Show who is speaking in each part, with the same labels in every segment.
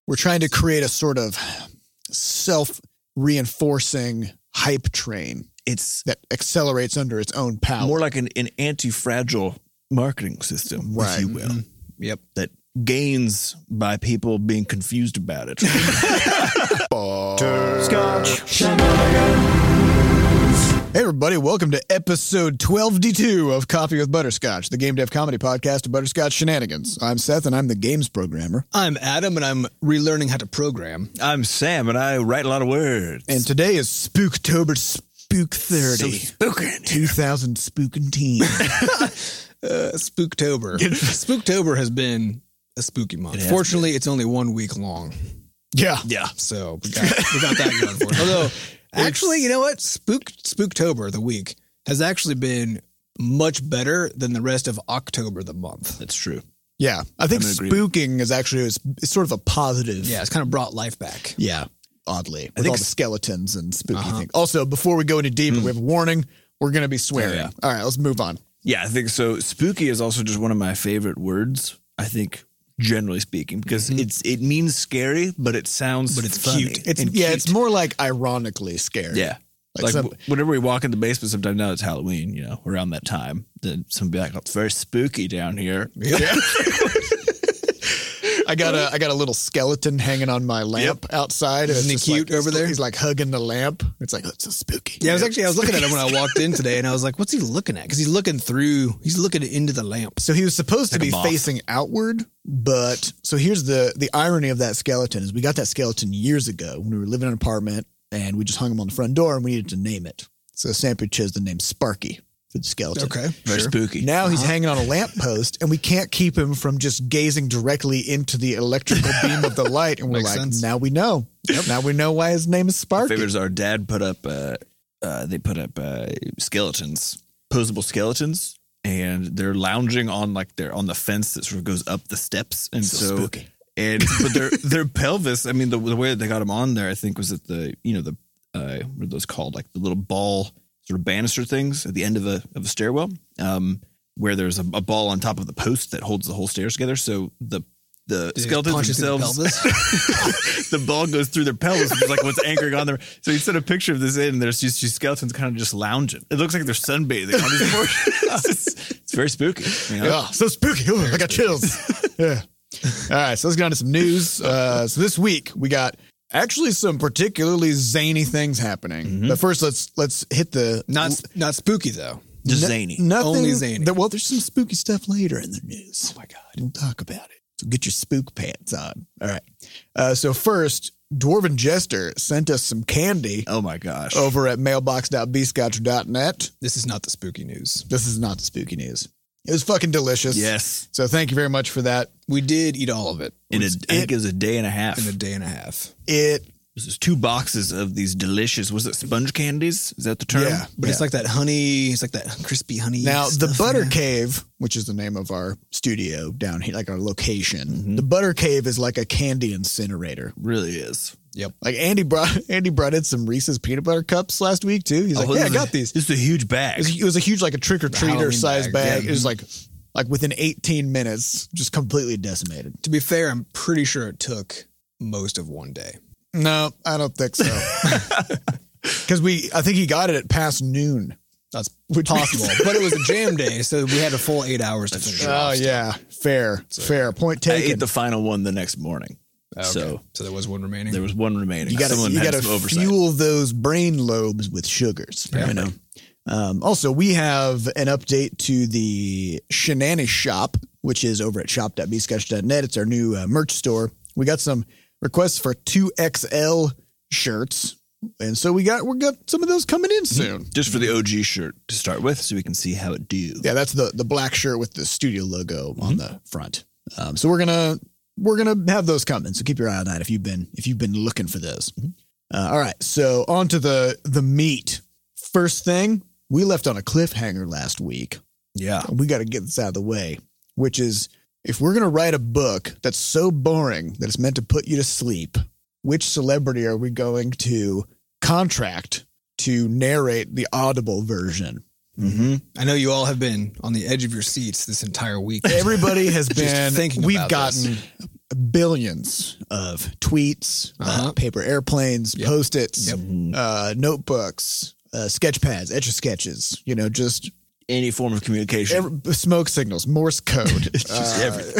Speaker 1: We're trying to create a sort of self-reinforcing hype train. That accelerates under its own power.
Speaker 2: More like an anti-fragile marketing system,
Speaker 1: right.
Speaker 2: if you will.
Speaker 1: Mm-hmm.
Speaker 3: Yep.
Speaker 2: That gains by people being confused about it.
Speaker 1: Hey everybody, welcome to episode 12D2 of Coffee with Butterscotch, the game dev comedy podcast of Butterscotch Shenanigans. I'm Seth and I'm the games programmer.
Speaker 3: I'm Adam and I'm relearning how to program.
Speaker 2: I'm Sam and I write a lot of words.
Speaker 1: And today is Spooktober Spook 30.
Speaker 2: So spookin'.
Speaker 1: 2000 Spookin'
Speaker 3: Spooktober. Spooktober has been a spooky month. Fortunately, it's only 1 week long.
Speaker 1: Yeah.
Speaker 3: So we got that going for us. Although, actually, you know what? Spooktober, the week, has actually been much better than the rest of October, the month.
Speaker 2: That's true.
Speaker 1: Yeah. I think spooking is actually it's sort of a positive.
Speaker 3: Yeah, it's kind of brought life back.
Speaker 1: Yeah. Oddly. With all the skeletons and spooky things. Also, before we go any deeper, we have a warning. We're going to be swearing.
Speaker 2: Yeah.
Speaker 1: All right, let's move on.
Speaker 2: Yeah, I think so. Spooky is also just one of my favorite words, I think, generally speaking, because it means scary, but it sounds funny.
Speaker 1: Cute. It's more like ironically scary.
Speaker 2: Yeah. Like whenever we walk in the basement, sometimes now it's Halloween, around that time, then somebody be like, oh, it's very spooky down here.
Speaker 1: Yeah. I got a little skeleton hanging on my lamp outside.
Speaker 3: Isn't he cute over there?
Speaker 1: He's like hugging the lamp. It's like, oh, it's so spooky.
Speaker 3: Yeah, I was looking at him when I walked in today, and I was like, what's he looking at? Because he's looking into the lamp.
Speaker 1: So he was supposed to be facing outward, but so here's the irony of that skeleton is we got that skeleton years ago when we were living in an apartment, and we just hung him on the front door, and we needed to name it. So Samper chose the name Sparky for the skeleton.
Speaker 3: Okay.
Speaker 2: Very spooky.
Speaker 1: Now he's hanging on a lamppost, and we can't keep him from just gazing directly into the electrical beam of the light. And we're
Speaker 3: Makes
Speaker 1: like,
Speaker 3: sense.
Speaker 1: now we know. Yep. Now we know why his name is Sparky.
Speaker 2: My favorite is our dad put up, skeletons, posable skeletons, and they're lounging on on the fence that sort of goes up the steps. And so
Speaker 1: spooky.
Speaker 2: But their pelvis, I mean, the way that they got them on there, I think was that what are those called? Like the little ball sort of banister things at the end of a stairwell, where there's a ball on top of the post that holds the whole stairs together. So the skeletons themselves, the ball goes through their pelvis, it's like what's anchoring on there. So you set a picture of this in, and there's just these skeletons kind of just lounging. It looks like they're sunbathing on these portions. It's very spooky.
Speaker 1: Yeah, so spooky. Ooh, I got chills. Yeah. All right, so let's get on to some news. So this week we got actually some particularly zany things happening. But first, let's hit the
Speaker 3: Not spooky though.
Speaker 2: Just zany.
Speaker 1: Nothing,
Speaker 3: Only zany.
Speaker 1: Well, there's some spooky stuff later in the news.
Speaker 3: Oh my God.
Speaker 1: We'll talk about it. So get your spook pants on. All right. So first, Dwarven Jester sent us some candy.
Speaker 2: Oh my gosh.
Speaker 1: Over at mailbox.bscotch.net.
Speaker 3: This is not the spooky news.
Speaker 1: This is not the spooky news. It was fucking delicious.
Speaker 2: Yes.
Speaker 1: So thank you very much for that.
Speaker 3: We did eat all of it.
Speaker 2: I think it was a day and a half.
Speaker 3: In a day and a half.
Speaker 2: This is 2 boxes of these delicious, was it sponge candies? Is that the term?
Speaker 1: Yeah.
Speaker 3: But it's like that honey, it's like that crispy honey.
Speaker 1: Now, the
Speaker 3: stuff,
Speaker 1: Butter Cave, which is the name of our studio down here, like our location, the Butter Cave is like a candy incinerator.
Speaker 2: Really is.
Speaker 3: Yep.
Speaker 1: Like Andy brought in some Reese's peanut butter cups last week too. He's like, I got these.
Speaker 2: This is a huge bag.
Speaker 1: It was a huge, like a trick-or-treater
Speaker 3: Halloween
Speaker 1: size bag.
Speaker 3: Yeah.
Speaker 1: It was like within 18 minutes, just completely decimated.
Speaker 3: To be fair, I'm pretty sure it took most of one day.
Speaker 1: No, I don't think so. Because I think he got it at past noon.
Speaker 3: That's possible. But it was a jam day, so we had a full 8 hours to finish it off.
Speaker 1: Oh, yeah. Fair. Point
Speaker 2: I
Speaker 1: taken.
Speaker 2: ate the final one the next morning.
Speaker 3: Okay. So there was one remaining.
Speaker 2: There was one remaining.
Speaker 1: You got to fuel those brain lobes with sugars.
Speaker 3: Yeah.
Speaker 1: You know. Also, we have an update to the Shenanish shop, which is over at shop.bscotch.net. It's our new merch store. We got some requests for 2XL shirts, and so we got some of those coming in soon.
Speaker 2: Just for the OG shirt to start with, so we can see how it do.
Speaker 1: Yeah, that's the black shirt with the studio logo on the front. So we're gonna have those coming. So keep your eye on that if you've been looking for those. All right, so on to the meat. First thing, we left on a cliffhanger last week.
Speaker 2: Yeah,
Speaker 1: we got to get this out of the way, which is if we're gonna write a book that's so boring that it's meant to put you to sleep, which celebrity are we going to contract to narrate the audible version?
Speaker 3: I know you all have been on the edge of your seats this entire week.
Speaker 1: Everybody has been
Speaker 3: thinking
Speaker 1: we've
Speaker 3: about
Speaker 1: gotten billions of tweets, paper airplanes, Post-its, notebooks, sketch pads, Etch-a-Sketches, just
Speaker 2: Any form of communication.
Speaker 1: smoke signals, Morse code,
Speaker 2: Just everything.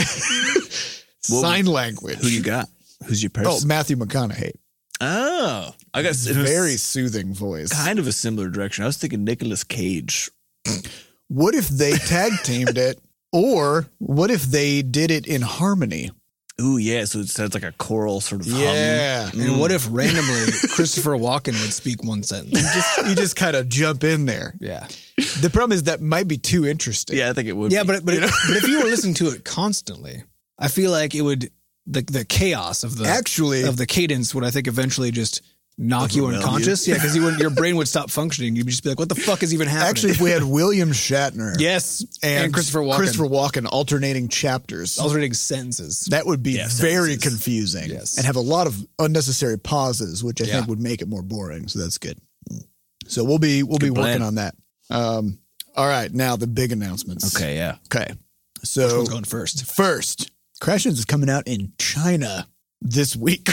Speaker 1: sign language.
Speaker 2: Who you got? Who's your person?
Speaker 1: Oh, Matthew McConaughey.
Speaker 2: Oh, I got
Speaker 1: Very soothing voice.
Speaker 2: kind of a similar direction. I was thinking Nicolas Cage.
Speaker 1: What if they tag teamed it? Or what if they did it in harmony?
Speaker 2: Ooh, yeah. So it sounds like a choral sort of hum.
Speaker 1: Yeah.
Speaker 3: And what if randomly Christopher Walken would speak one sentence?
Speaker 1: You just kind of jump in there.
Speaker 3: Yeah.
Speaker 1: The problem is that might be too interesting.
Speaker 2: Yeah, I think it would.
Speaker 3: Yeah,
Speaker 2: be.
Speaker 3: but if you were listening to it constantly, I feel like it would the chaos of the cadence would, I think, eventually just knock you
Speaker 2: Overwhelm
Speaker 3: unconscious.
Speaker 2: you.
Speaker 3: Yeah, because your brain would stop functioning. You'd just be like, "What the fuck is even happening?"
Speaker 1: Actually, if we had William Shatner
Speaker 3: yes, and Christopher
Speaker 1: Walken alternating chapters,
Speaker 3: alternating sentences,
Speaker 1: that would be very
Speaker 3: sentences.
Speaker 1: confusing.
Speaker 3: Yes.
Speaker 1: And have a lot of unnecessary pauses, which I think would make it more boring. So that's good. So we'll be working
Speaker 2: plan.
Speaker 1: on that. All right, now the big announcements.
Speaker 2: Okay, yeah.
Speaker 1: Okay. So
Speaker 3: who's going first?
Speaker 1: First, Crashlands is coming out in China this week.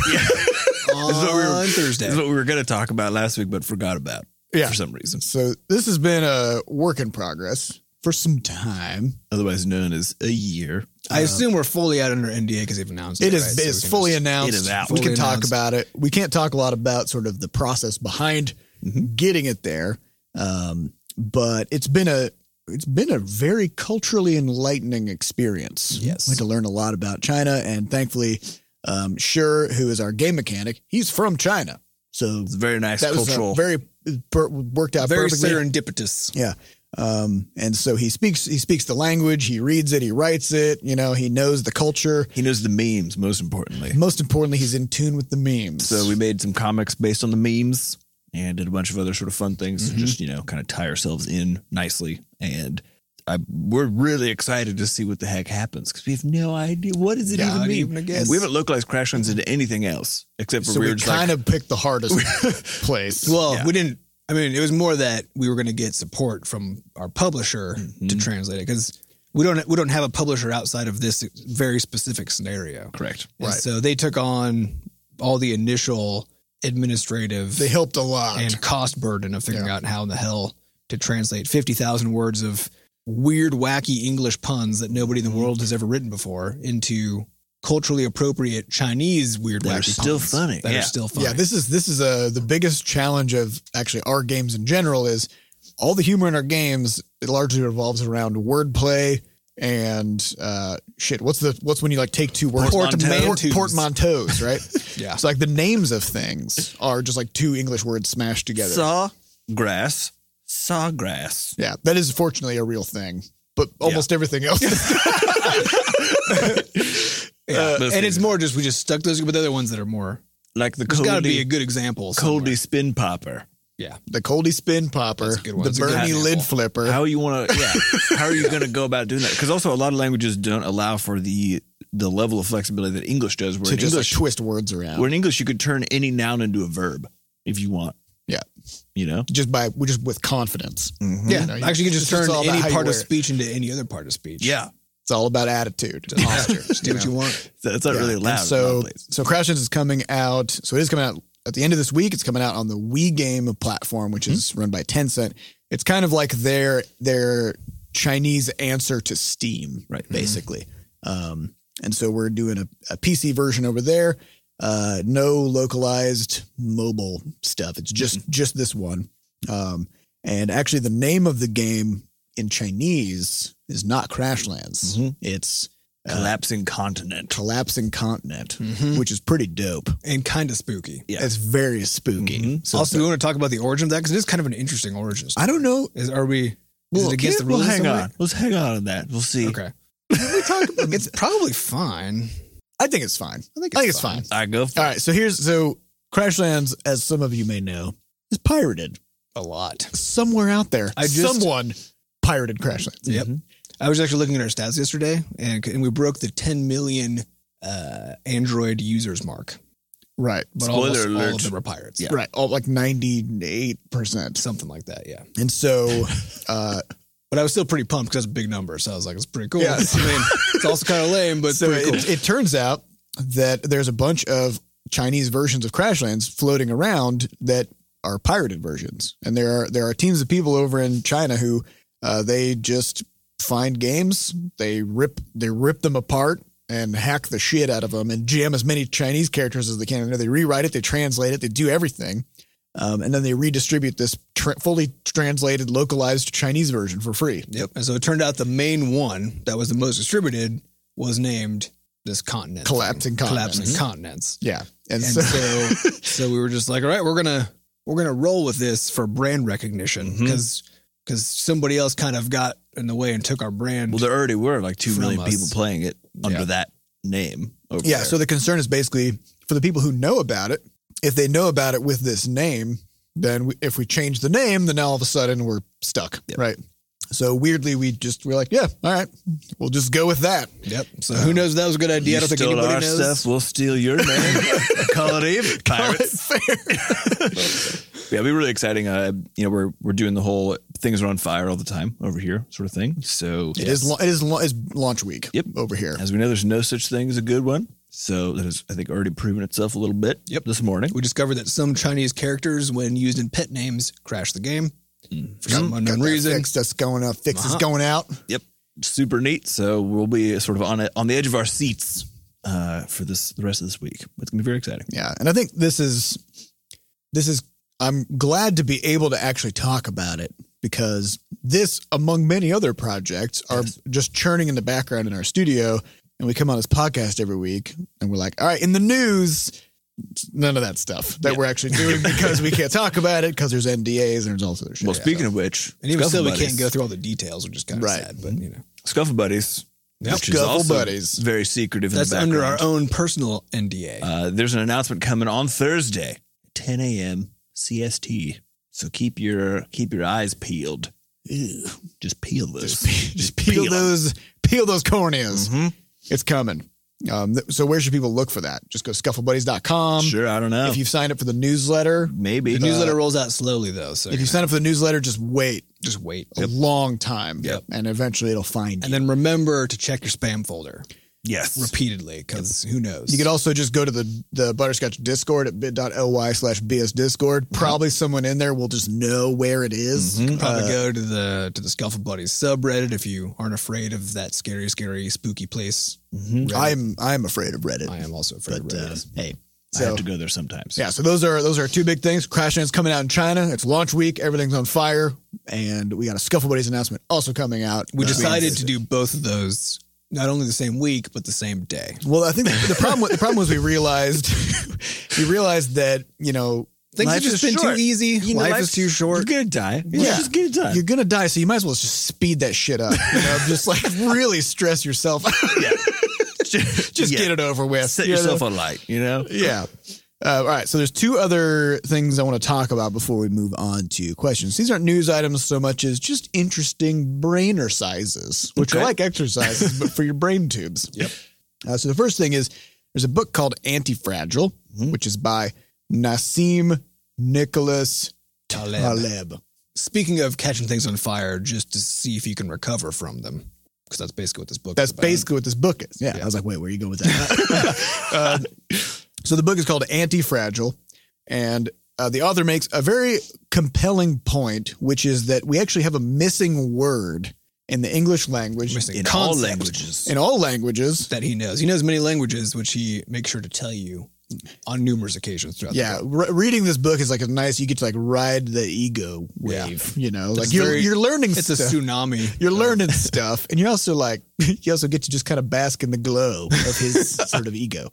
Speaker 3: On Thursday.
Speaker 2: This is what we were going to talk about last week, but forgot about for some reason.
Speaker 1: So this has been a work in progress for some time.
Speaker 2: Otherwise known as a year.
Speaker 3: I assume we're fully out under NDA because they've announced it.
Speaker 1: It is
Speaker 3: right? So we
Speaker 1: it's
Speaker 3: can
Speaker 1: fully
Speaker 3: just-
Speaker 1: announced.
Speaker 2: It is out.
Speaker 1: We can
Speaker 3: Fully
Speaker 1: talk
Speaker 3: announced.
Speaker 1: about it. We can't talk a lot about sort of the process behind getting it there. But it's been a very culturally enlightening experience.
Speaker 3: Yes.
Speaker 1: We had to learn a lot about China, and thankfully, Sure, who is our game mechanic, he's from China. So
Speaker 2: It's very nice
Speaker 1: that was
Speaker 2: cultural.
Speaker 1: worked out
Speaker 3: very
Speaker 1: perfectly.
Speaker 3: serendipitous.
Speaker 1: Yeah. And so he speaks the language, he reads it, he writes it, he knows the culture.
Speaker 2: He knows the memes, most importantly.
Speaker 1: Most importantly, he's in tune with the memes.
Speaker 2: So we made some comics based on the memes and did a bunch of other sort of fun things to just, kind of tie ourselves in nicely. And we're really excited to see what the heck happens because we have no idea. What does it
Speaker 3: Yeah,
Speaker 2: even
Speaker 3: I'd
Speaker 2: mean?
Speaker 3: even guess.
Speaker 2: We haven't localized Crashlands into anything else except for
Speaker 1: so we
Speaker 2: weird
Speaker 1: kind of picked the hardest place.
Speaker 3: Well,
Speaker 2: Yeah.
Speaker 3: we didn't. I mean, it was more that we were going to get support from our publisher to translate it because we don't have a publisher outside of this very specific scenario.
Speaker 2: correct.
Speaker 3: And
Speaker 1: Right.
Speaker 3: so they took on all the initial administrative
Speaker 1: They helped a lot.
Speaker 3: and cost burden of figuring out how in the hell to translate 50,000 words of weird, wacky English puns that nobody in the world has ever written before into culturally appropriate Chinese weird,
Speaker 2: That are
Speaker 3: wacky
Speaker 2: still
Speaker 3: puns
Speaker 2: funny.
Speaker 3: That
Speaker 2: Yeah.
Speaker 3: are still funny.
Speaker 1: Yeah, this is the biggest challenge of actually our games in general is all the humor in our games. It largely revolves around wordplay and What's when you like take two words
Speaker 3: Portmanteaus.
Speaker 1: portmanteaus, right?
Speaker 3: Yeah.
Speaker 1: So like the names of things are just like two English words smashed together.
Speaker 2: Sawgrass.
Speaker 1: Yeah, that is fortunately a real thing, but almost everything else.
Speaker 3: Yeah.
Speaker 2: those
Speaker 3: And it's
Speaker 2: things.
Speaker 3: more just, we just stuck those, but the other ones that are more,
Speaker 2: Like the
Speaker 3: there's got to be a
Speaker 2: Coldy,
Speaker 3: good example. somewhere.
Speaker 2: Coldy Spin Popper.
Speaker 3: Yeah.
Speaker 1: The Coldy Spin Popper,
Speaker 3: That's a good one.
Speaker 1: the
Speaker 3: That's a good
Speaker 1: Bernie
Speaker 3: example.
Speaker 1: Lid Flipper.
Speaker 2: How you want to? How are you going to go about doing that? Because also a lot of languages don't allow for the level of flexibility that English does. Where
Speaker 1: to
Speaker 2: in
Speaker 1: just
Speaker 2: English,
Speaker 1: like twist words around.
Speaker 2: where in English you could turn any noun into a verb if you want.
Speaker 1: Yeah.
Speaker 2: Just
Speaker 1: with confidence.
Speaker 3: Yeah.
Speaker 1: You know,
Speaker 3: Actually, you can just turn
Speaker 1: all about
Speaker 3: any
Speaker 1: how you
Speaker 3: part of
Speaker 1: wear it.
Speaker 3: speech into any other part of speech.
Speaker 2: Yeah.
Speaker 1: It's all about attitude.
Speaker 3: Posture. Just do what you want.
Speaker 2: So it's not really
Speaker 1: And
Speaker 2: allowed. in a lot
Speaker 1: So,
Speaker 2: of places.
Speaker 1: so Crashlands is coming out. So it is coming out at the end of this week. It's coming out on the Wii Game platform, which is run by Tencent. It's kind of like their Chinese answer to Steam, right? Basically. And so we're doing a PC version over there. No localized mobile stuff. It's just this one. And actually, the name of the game in Chinese is not Crashlands. It's
Speaker 2: Collapsing continent.
Speaker 1: Collapsing Continent, which is pretty dope.
Speaker 3: And kind of spooky.
Speaker 2: Yeah.
Speaker 1: It's very spooky. So
Speaker 3: Also, we want to talk about the origin of that because it is kind of an interesting origin story.
Speaker 1: I don't know.
Speaker 3: Is it against the
Speaker 2: We'll
Speaker 3: rules? in
Speaker 2: hang
Speaker 3: some way?
Speaker 2: on. Let's hang on that. We'll see.
Speaker 3: Okay. It's probably fine.
Speaker 1: I think it's fine. I think it's fine.
Speaker 2: I go. For
Speaker 1: All right. So Crashlands, as some of you may know, is pirated
Speaker 3: A lot.
Speaker 1: somewhere out there.
Speaker 3: Someone
Speaker 1: Someone pirated Crashlands.
Speaker 3: Yep. I was actually looking at our stats yesterday, and we broke the 10 million Android users mark.
Speaker 1: Right.
Speaker 3: But
Speaker 2: Spoiler
Speaker 3: almost all
Speaker 2: alert.
Speaker 3: of them are pirates. Yeah.
Speaker 1: Right. All like 98%.
Speaker 3: Something like that, yeah.
Speaker 1: And so,
Speaker 3: But I was still pretty pumped because that's a big number. So I was like, it's pretty cool.
Speaker 1: Yeah.
Speaker 3: I mean, it's also kind of lame, but
Speaker 1: so
Speaker 3: pretty cool.
Speaker 1: it turns out that there's a bunch of Chinese versions of Crashlands floating around that are pirated versions. And there are teams of people over in China who they just find games, they rip them apart and hack the shit out of them and jam as many Chinese characters as they can. And they rewrite it, they translate it, they do everything. And then they redistribute this fully translated, localized Chinese version for free.
Speaker 3: Yep. And so it turned out the main one that was the most distributed was named this continent.
Speaker 1: Collapsing
Speaker 3: Continents.
Speaker 1: Yeah.
Speaker 3: And so we were just like, all right, we're gonna roll with this for brand recognition because somebody else kind of got in the way and took our brand.
Speaker 2: Well, there already were like 2 million
Speaker 3: us.
Speaker 2: people playing it under that name. Over there.
Speaker 1: So the concern is basically for the people who know about it. If they know about it with this name, then if we change the name, then all of a sudden we're stuck, right? So weirdly, we're like, yeah, all right, we'll just go with that.
Speaker 3: Yep. So who knows if that was a good idea? I don't think anybody
Speaker 2: our
Speaker 3: knows.
Speaker 2: Stuff, we'll steal your name. Call it even, pirates. Yeah, it'll be really exciting. We're doing the whole things are on fire all the time over here, sort of thing. So
Speaker 1: it is launch week.
Speaker 2: Yep.
Speaker 1: Over here.
Speaker 2: As we know, there's no such thing as a good one. So that has, I think, already proven itself a little bit.
Speaker 3: Yep.
Speaker 2: This morning.
Speaker 3: We discovered that some Chinese characters, when used in pet names, crash the game for some unknown reason.
Speaker 1: Fix that's going up. Fix is going out.
Speaker 2: Yep. Super neat. So we'll be sort of on the edge of our seats for the rest of this week. It's gonna be very exciting.
Speaker 1: Yeah, and I think this is. I'm glad to be able to actually talk about it because this, among many other projects, are just churning in the background in our studio. And we come on this podcast every week and we're like, all right, in the news, none of that stuff that we're actually doing because we can't talk about it because there's NDAs and there's all sorts of shit.
Speaker 2: Well, speaking of which,
Speaker 3: and even still, we can't go through all the details, which is kind of
Speaker 1: Right.
Speaker 3: sad, but
Speaker 2: Scuffle Buddies.
Speaker 1: Yep.
Speaker 2: Which is
Speaker 1: Scuffle
Speaker 2: also
Speaker 1: Buddies.
Speaker 2: very secretive in
Speaker 3: that's
Speaker 2: the background.
Speaker 3: under our own personal NDA.
Speaker 2: There's an announcement coming on Thursday, 10 a.m. CST. So keep your eyes peeled. Ew. Just peel those.
Speaker 1: Just peel those corneas.
Speaker 2: Mm-hmm.
Speaker 1: It's coming. So where should people look for that? Just go scufflebuddies.com.
Speaker 2: Sure, I don't know.
Speaker 1: If you've signed up for the newsletter.
Speaker 2: Maybe.
Speaker 3: The newsletter rolls out slowly, though. So
Speaker 1: if you sign up for the newsletter, just wait.
Speaker 3: Just wait.
Speaker 1: A long time.
Speaker 2: Yep.
Speaker 1: And eventually it'll find you.
Speaker 3: And then remember to check your spam folder
Speaker 2: Yes.
Speaker 3: repeatedly because who knows?
Speaker 1: You could also just go to the Butterscotch Discord at bit.ly/bsdiscord. Probably someone in there will just know where it is.
Speaker 3: You can probably go to the Scuffle Buddies subreddit if you aren't afraid of that scary, spooky place.
Speaker 1: I'm afraid of Reddit.
Speaker 3: I am also afraid of Reddit.
Speaker 1: Hey.
Speaker 2: I have to go there sometimes.
Speaker 1: Yeah, so those are 2 big things. Crashland's coming out in China. It's launch week. Everything's on fire. And we got a Scuffle Buddies announcement also coming out.
Speaker 3: We decided to do both of those not only the same week, but the same day.
Speaker 1: Well, I think the problem was we realized that,
Speaker 3: Things have just been too easy. Life is too short.
Speaker 2: You're going to die.
Speaker 1: Yeah.
Speaker 2: Just get it done.
Speaker 1: You're going to die, so you might as well just speed that shit up. Just like really stress yourself out.
Speaker 2: Yeah.
Speaker 1: Just get it over with.
Speaker 2: Set yourself alight,
Speaker 1: Yeah. All right. So there's 2 other things I want to talk about before we move on to questions. These aren't news items so much as just interesting brainer sizes, which are like exercises, but for your brain tubes.
Speaker 3: Yep.
Speaker 1: So the first thing is there's a book called Anti-Fragile, which is by Nassim Nicholas Taleb.
Speaker 3: Speaking of catching things on fire, just to see if you can recover from them. Because that's basically what this book is about.
Speaker 1: That's basically what this book is. Yeah. I was like, wait, where are you going with that? So the book is called Anti-Fragile, and the author makes a very compelling point, which is that we actually have a missing word in the English language.
Speaker 2: In all languages.
Speaker 1: In all languages.
Speaker 3: That he knows. He knows many languages, which he makes sure to tell you on numerous occasions throughout the book.
Speaker 1: Reading this book is like you get to like ride the ego wave, like you're learning
Speaker 3: it's
Speaker 1: stuff.
Speaker 3: It's a tsunami.
Speaker 1: You're learning stuff, and you're also you also get to just kind of bask in the glow of his sort of ego.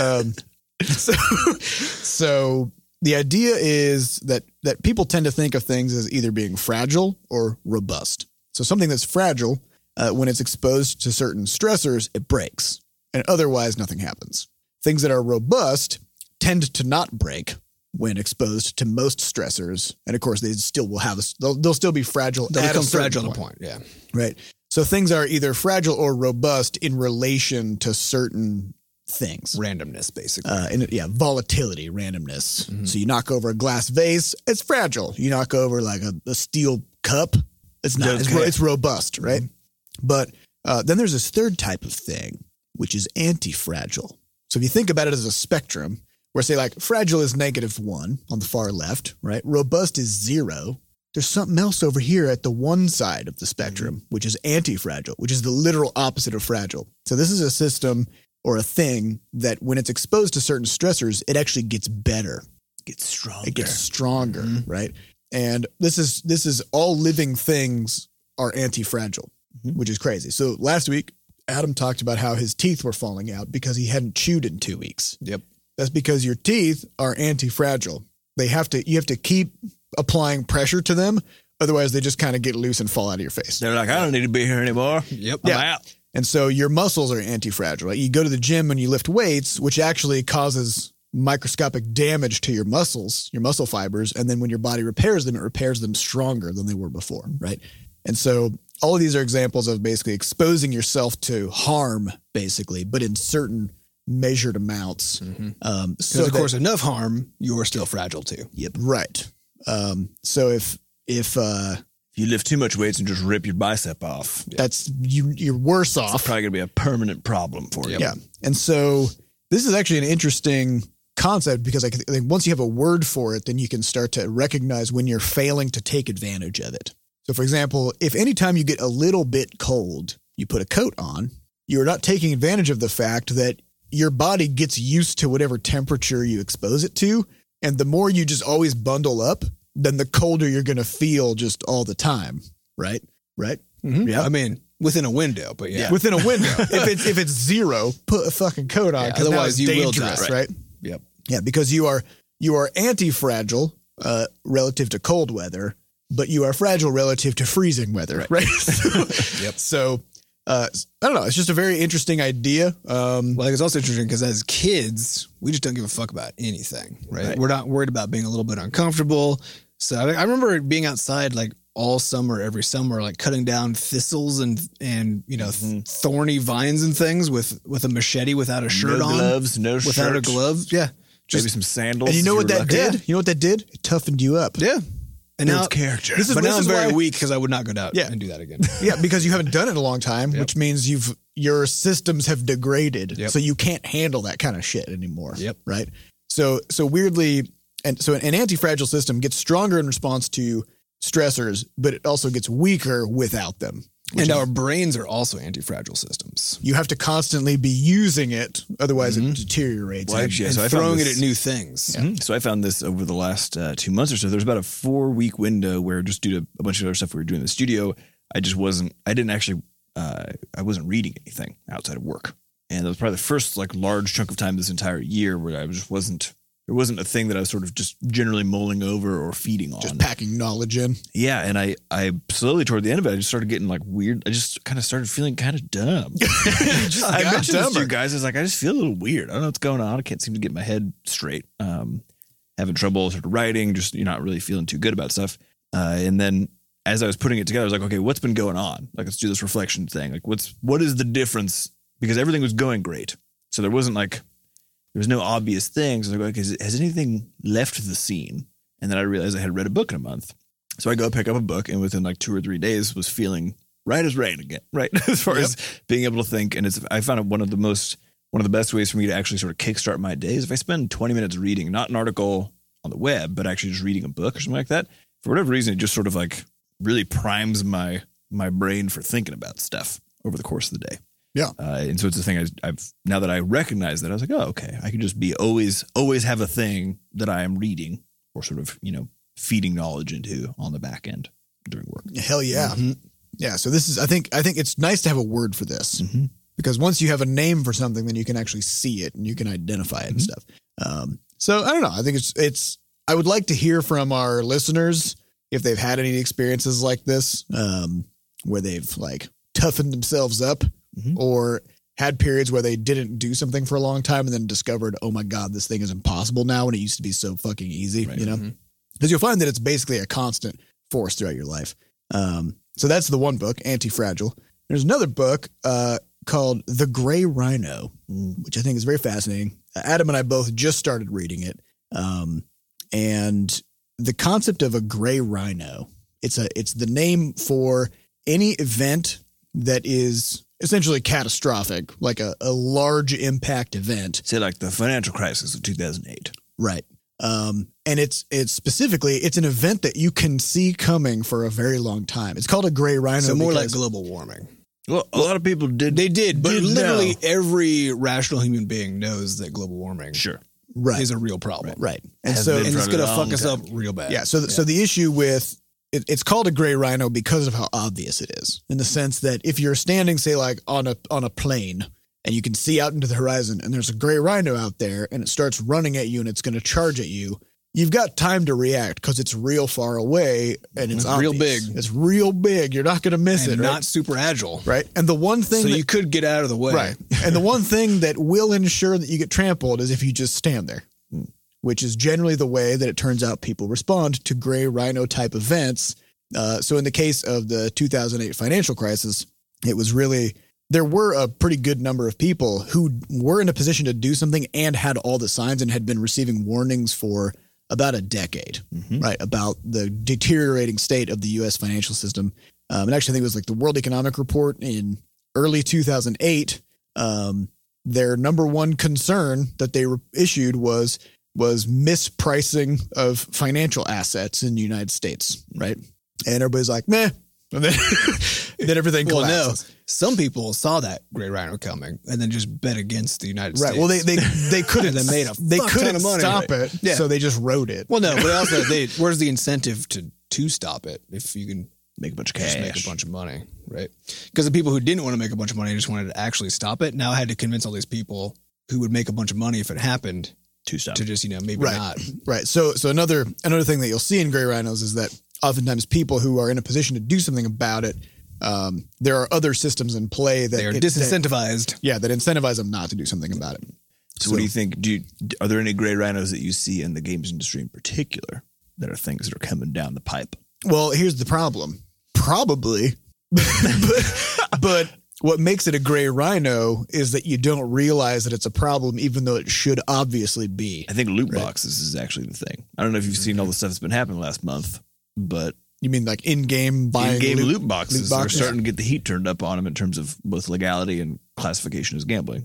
Speaker 1: So the idea is that people tend to think of things as either being fragile or robust. So something that's fragile, when it's exposed to certain stressors, it breaks, and otherwise nothing happens. Things that are robust tend to not break when exposed to most stressors, and of course they still will have they'll still be fragile.
Speaker 3: They'll become fragile
Speaker 1: at
Speaker 3: at a point. Yeah,
Speaker 1: right. So things are either fragile or robust in relation to certain things.
Speaker 3: Randomness, basically.
Speaker 1: Volatility, randomness. Mm-hmm. So you knock over a glass vase, it's fragile. You knock over like a steel cup, it's not. It's robust, right? Mm-hmm. But then there's this third type of thing, which is anti-fragile. So if you think about it as a spectrum, where say like fragile is -1 on the far left, right? Robust is 0. There's something else over here at the one side of the spectrum, which is anti-fragile, which is the literal opposite of fragile. So this is a system or a thing that when it's exposed to certain stressors, it actually gets better.
Speaker 2: Gets stronger.
Speaker 1: It gets stronger, right? And this is all living things are anti-fragile, which is crazy. So last week, Adam talked about how his teeth were falling out because he hadn't chewed in 2 weeks.
Speaker 3: Yep.
Speaker 1: That's because your teeth are anti-fragile. You have to keep applying pressure to them. Otherwise, they just kind of get loose and fall out of your face.
Speaker 2: They're like, I don't need to be here anymore.
Speaker 3: Yep.
Speaker 2: I'm out.
Speaker 1: And so your muscles are anti-fragile. Right? You go to the gym and you lift weights, which actually causes microscopic damage to your muscles, your muscle fibers. And then when your body repairs them, it repairs them stronger than they were before. Right. And so all of these are examples of basically exposing yourself to harm, basically, but in certain measured amounts.
Speaker 3: So of course, enough harm, you're still fragile too.
Speaker 1: Yep. Right. So if
Speaker 2: you lift too much weights and just rip your bicep off,
Speaker 1: that's you're worse off.
Speaker 2: it's probably going to be a permanent problem for you.
Speaker 1: Yeah. And so this is actually an interesting concept because I think once you have a word for it, then you can start to recognize when you're failing to take advantage of it. So for example, if anytime you get a little bit cold, you put a coat on, you're not taking advantage of the fact that your body gets used to whatever temperature you expose it to. And the more you just always bundle up, then the colder you're going to feel just all the time. Right. Right.
Speaker 3: Mm-hmm. Yeah. I mean, within a window, but yeah.
Speaker 1: Within a window. if it's 0, put a fucking coat on. Because otherwise you will die. Right.
Speaker 3: Yep.
Speaker 1: Yeah. Because you are anti-fragile relative to cold weather, but you are fragile relative to freezing weather. Right.
Speaker 3: Yep.
Speaker 1: So, I don't know. It's just a very interesting idea.
Speaker 3: Well, it's also interesting because as kids, we just don't give a fuck about anything, right? We're not worried about being a little bit uncomfortable. So I remember being outside like all summer, every summer, like cutting down thistles and thorny vines and things with a machete without a shirt on,
Speaker 2: gloves, no shirt,
Speaker 3: without a glove. Yeah,
Speaker 2: maybe some sandals.
Speaker 1: And you know what that did?
Speaker 3: Yeah.
Speaker 1: You know what that did? It toughened you up.
Speaker 3: Yeah. And now,
Speaker 2: character.
Speaker 3: But now I'm very weak because I would not go out and do that again.
Speaker 1: Yeah, because you haven't done it in a long time, which means your systems have degraded, so you can't handle that kind of shit anymore.
Speaker 3: Yep.
Speaker 1: Right. So weirdly, and so an anti-fragile system gets stronger in response to stressors, but it also gets weaker without them.
Speaker 3: And our brains are also anti-fragile systems.
Speaker 1: You have to constantly be using it, otherwise it deteriorates.
Speaker 2: Well,
Speaker 3: and throwing it at new things.
Speaker 2: Yeah. So I found this over the last 2 months or so. There's about a 4-week window where just due to a bunch of other stuff we were doing in the studio, I wasn't reading anything outside of work. And that was probably the first like large chunk of time this entire year where there wasn't a thing that I was sort of just generally mulling over or feeding on.
Speaker 1: Just packing knowledge in.
Speaker 2: Yeah. And I slowly toward the end of it, I just started getting like weird. I just kind of started feeling kind of dumb. I mentioned this to you guys. It's like, I just feel a little weird. I don't know what's going on. I can't seem to get my head straight. Having trouble sort of writing, just you're not really feeling too good about stuff. And then as I was putting it together, I was like, okay, what's been going on? Like, let's do this reflection thing. Like what is the difference? Because everything was going great. So there was no obvious things. So I was like, has anything left the scene? And then I realized I had read a book in a month. So I go pick up a book and within like 2 or 3 days was feeling right as rain again, right? As far as being able to think. And I found it one of the best ways for me to actually sort of kickstart my day is if I spend 20 minutes reading, not an article on the web, but actually just reading a book or something like that. For whatever reason, it just sort of like really primes my brain for thinking about stuff over the course of the day.
Speaker 1: Yeah.
Speaker 2: And so it's a thing I've now that I recognize that I was like, oh, okay, I can just be always have a thing that I am reading or sort of, feeding knowledge into on the back end during work.
Speaker 1: Hell yeah. Mm-hmm. Yeah. So this is, I think it's nice to have a word for this because once you have a name for something, then you can actually see it and you can identify it and stuff. So I don't know. I think I would like to hear from our listeners if they've had any experiences like this, where they've like toughened themselves up or had periods where they didn't do something for a long time and then discovered, oh my God, this thing is impossible now when it used to be so fucking easy,
Speaker 2: right.
Speaker 1: Because you'll find that it's basically a constant force throughout your life. So that's the one book, Anti-Fragile. There's another book called The Gray Rhino, which I think is very fascinating. Adam and I both just started reading it. And the concept of a gray rhino, it's the name for any event that is essentially catastrophic, like a large impact event.
Speaker 2: Say like the financial crisis of 2008.
Speaker 1: Right. And it's specifically, it's an event that you can see coming for a very long time. It's called a gray rhino.
Speaker 3: So more like global warming.
Speaker 2: Well, a lot of people did.
Speaker 3: They did, but literally
Speaker 2: know.
Speaker 3: every rational human being knows that global warming
Speaker 1: right.
Speaker 3: is a real problem.
Speaker 1: Right. And
Speaker 2: Has
Speaker 1: so
Speaker 2: been
Speaker 3: And
Speaker 2: for
Speaker 3: it's
Speaker 2: a
Speaker 3: going to
Speaker 2: long
Speaker 3: fuck us
Speaker 2: time.
Speaker 3: up real bad.
Speaker 1: yeah. So the issue with it's called a gray rhino because of how obvious it is, in the sense that if you're standing, say, like on a plane, and you can see out into the horizon, and there's a gray rhino out there, and it starts running at you, and it's going to charge at you. You've got time to react because it's real far away and it's
Speaker 3: real
Speaker 1: obvious.
Speaker 3: big.
Speaker 1: It's real big. You're not going to miss
Speaker 3: And
Speaker 1: it.
Speaker 3: not
Speaker 1: Right?
Speaker 3: super agile.
Speaker 1: Right. And the one thing
Speaker 3: So
Speaker 1: that,
Speaker 3: you could get out of the way.
Speaker 1: right. And the one thing that will ensure that you get trampled is if you just stand there, which is generally the way that it turns out people respond to gray rhino type events. So in the case of the 2008 financial crisis, it was really, there were a pretty good number of people who were in a position to do something and had all the signs and had been receiving warnings for about a decade, right? About the deteriorating state of the U.S. financial system. And actually, I think it was like the World Economic Report in early 2008. Their number one concern that they issued was mispricing of financial assets in the United States, right? And everybody's like, meh. And then everything
Speaker 3: Well, no.
Speaker 1: collapses.
Speaker 3: Some people saw that gray rhino coming and then just bet against the United
Speaker 1: Right.
Speaker 3: States.
Speaker 1: Well, they couldn't.
Speaker 3: They made a
Speaker 1: they
Speaker 3: fuck
Speaker 1: couldn't
Speaker 3: ton of money.
Speaker 1: stop it,
Speaker 3: Yeah.
Speaker 1: so they just wrote it.
Speaker 3: Well, no, but also where's the incentive to stop it if you can
Speaker 2: Make a bunch of
Speaker 3: just
Speaker 2: cash.
Speaker 3: make a bunch of money, right? Because the people who didn't want to make a bunch of money just wanted to actually stop it. Now I had to convince all these people who would make a bunch of money if it happened
Speaker 2: to stop.
Speaker 3: to just, maybe
Speaker 1: Right.
Speaker 3: not.
Speaker 1: Right. So another thing that you'll see in gray rhinos is that oftentimes people who are in a position to do something about it, there are other systems in play that
Speaker 3: They are disincentivized.
Speaker 1: that incentivize them not to do something about it.
Speaker 2: So what do you think? Are there any gray rhinos that you see in the games industry in particular that are things that are coming down the pipe?
Speaker 1: Well, here's the problem. Probably, but what makes it a gray rhino is that you don't realize that it's a problem, even though it should obviously be.
Speaker 2: I think loot boxes is actually the thing. I don't know if you've seen all the stuff that's been happening last month, but
Speaker 1: You mean like in-game buying
Speaker 2: in-game loot boxes
Speaker 1: loot
Speaker 2: are
Speaker 1: boxes?
Speaker 2: starting to get the heat turned up on them in terms of both legality and classification as gambling.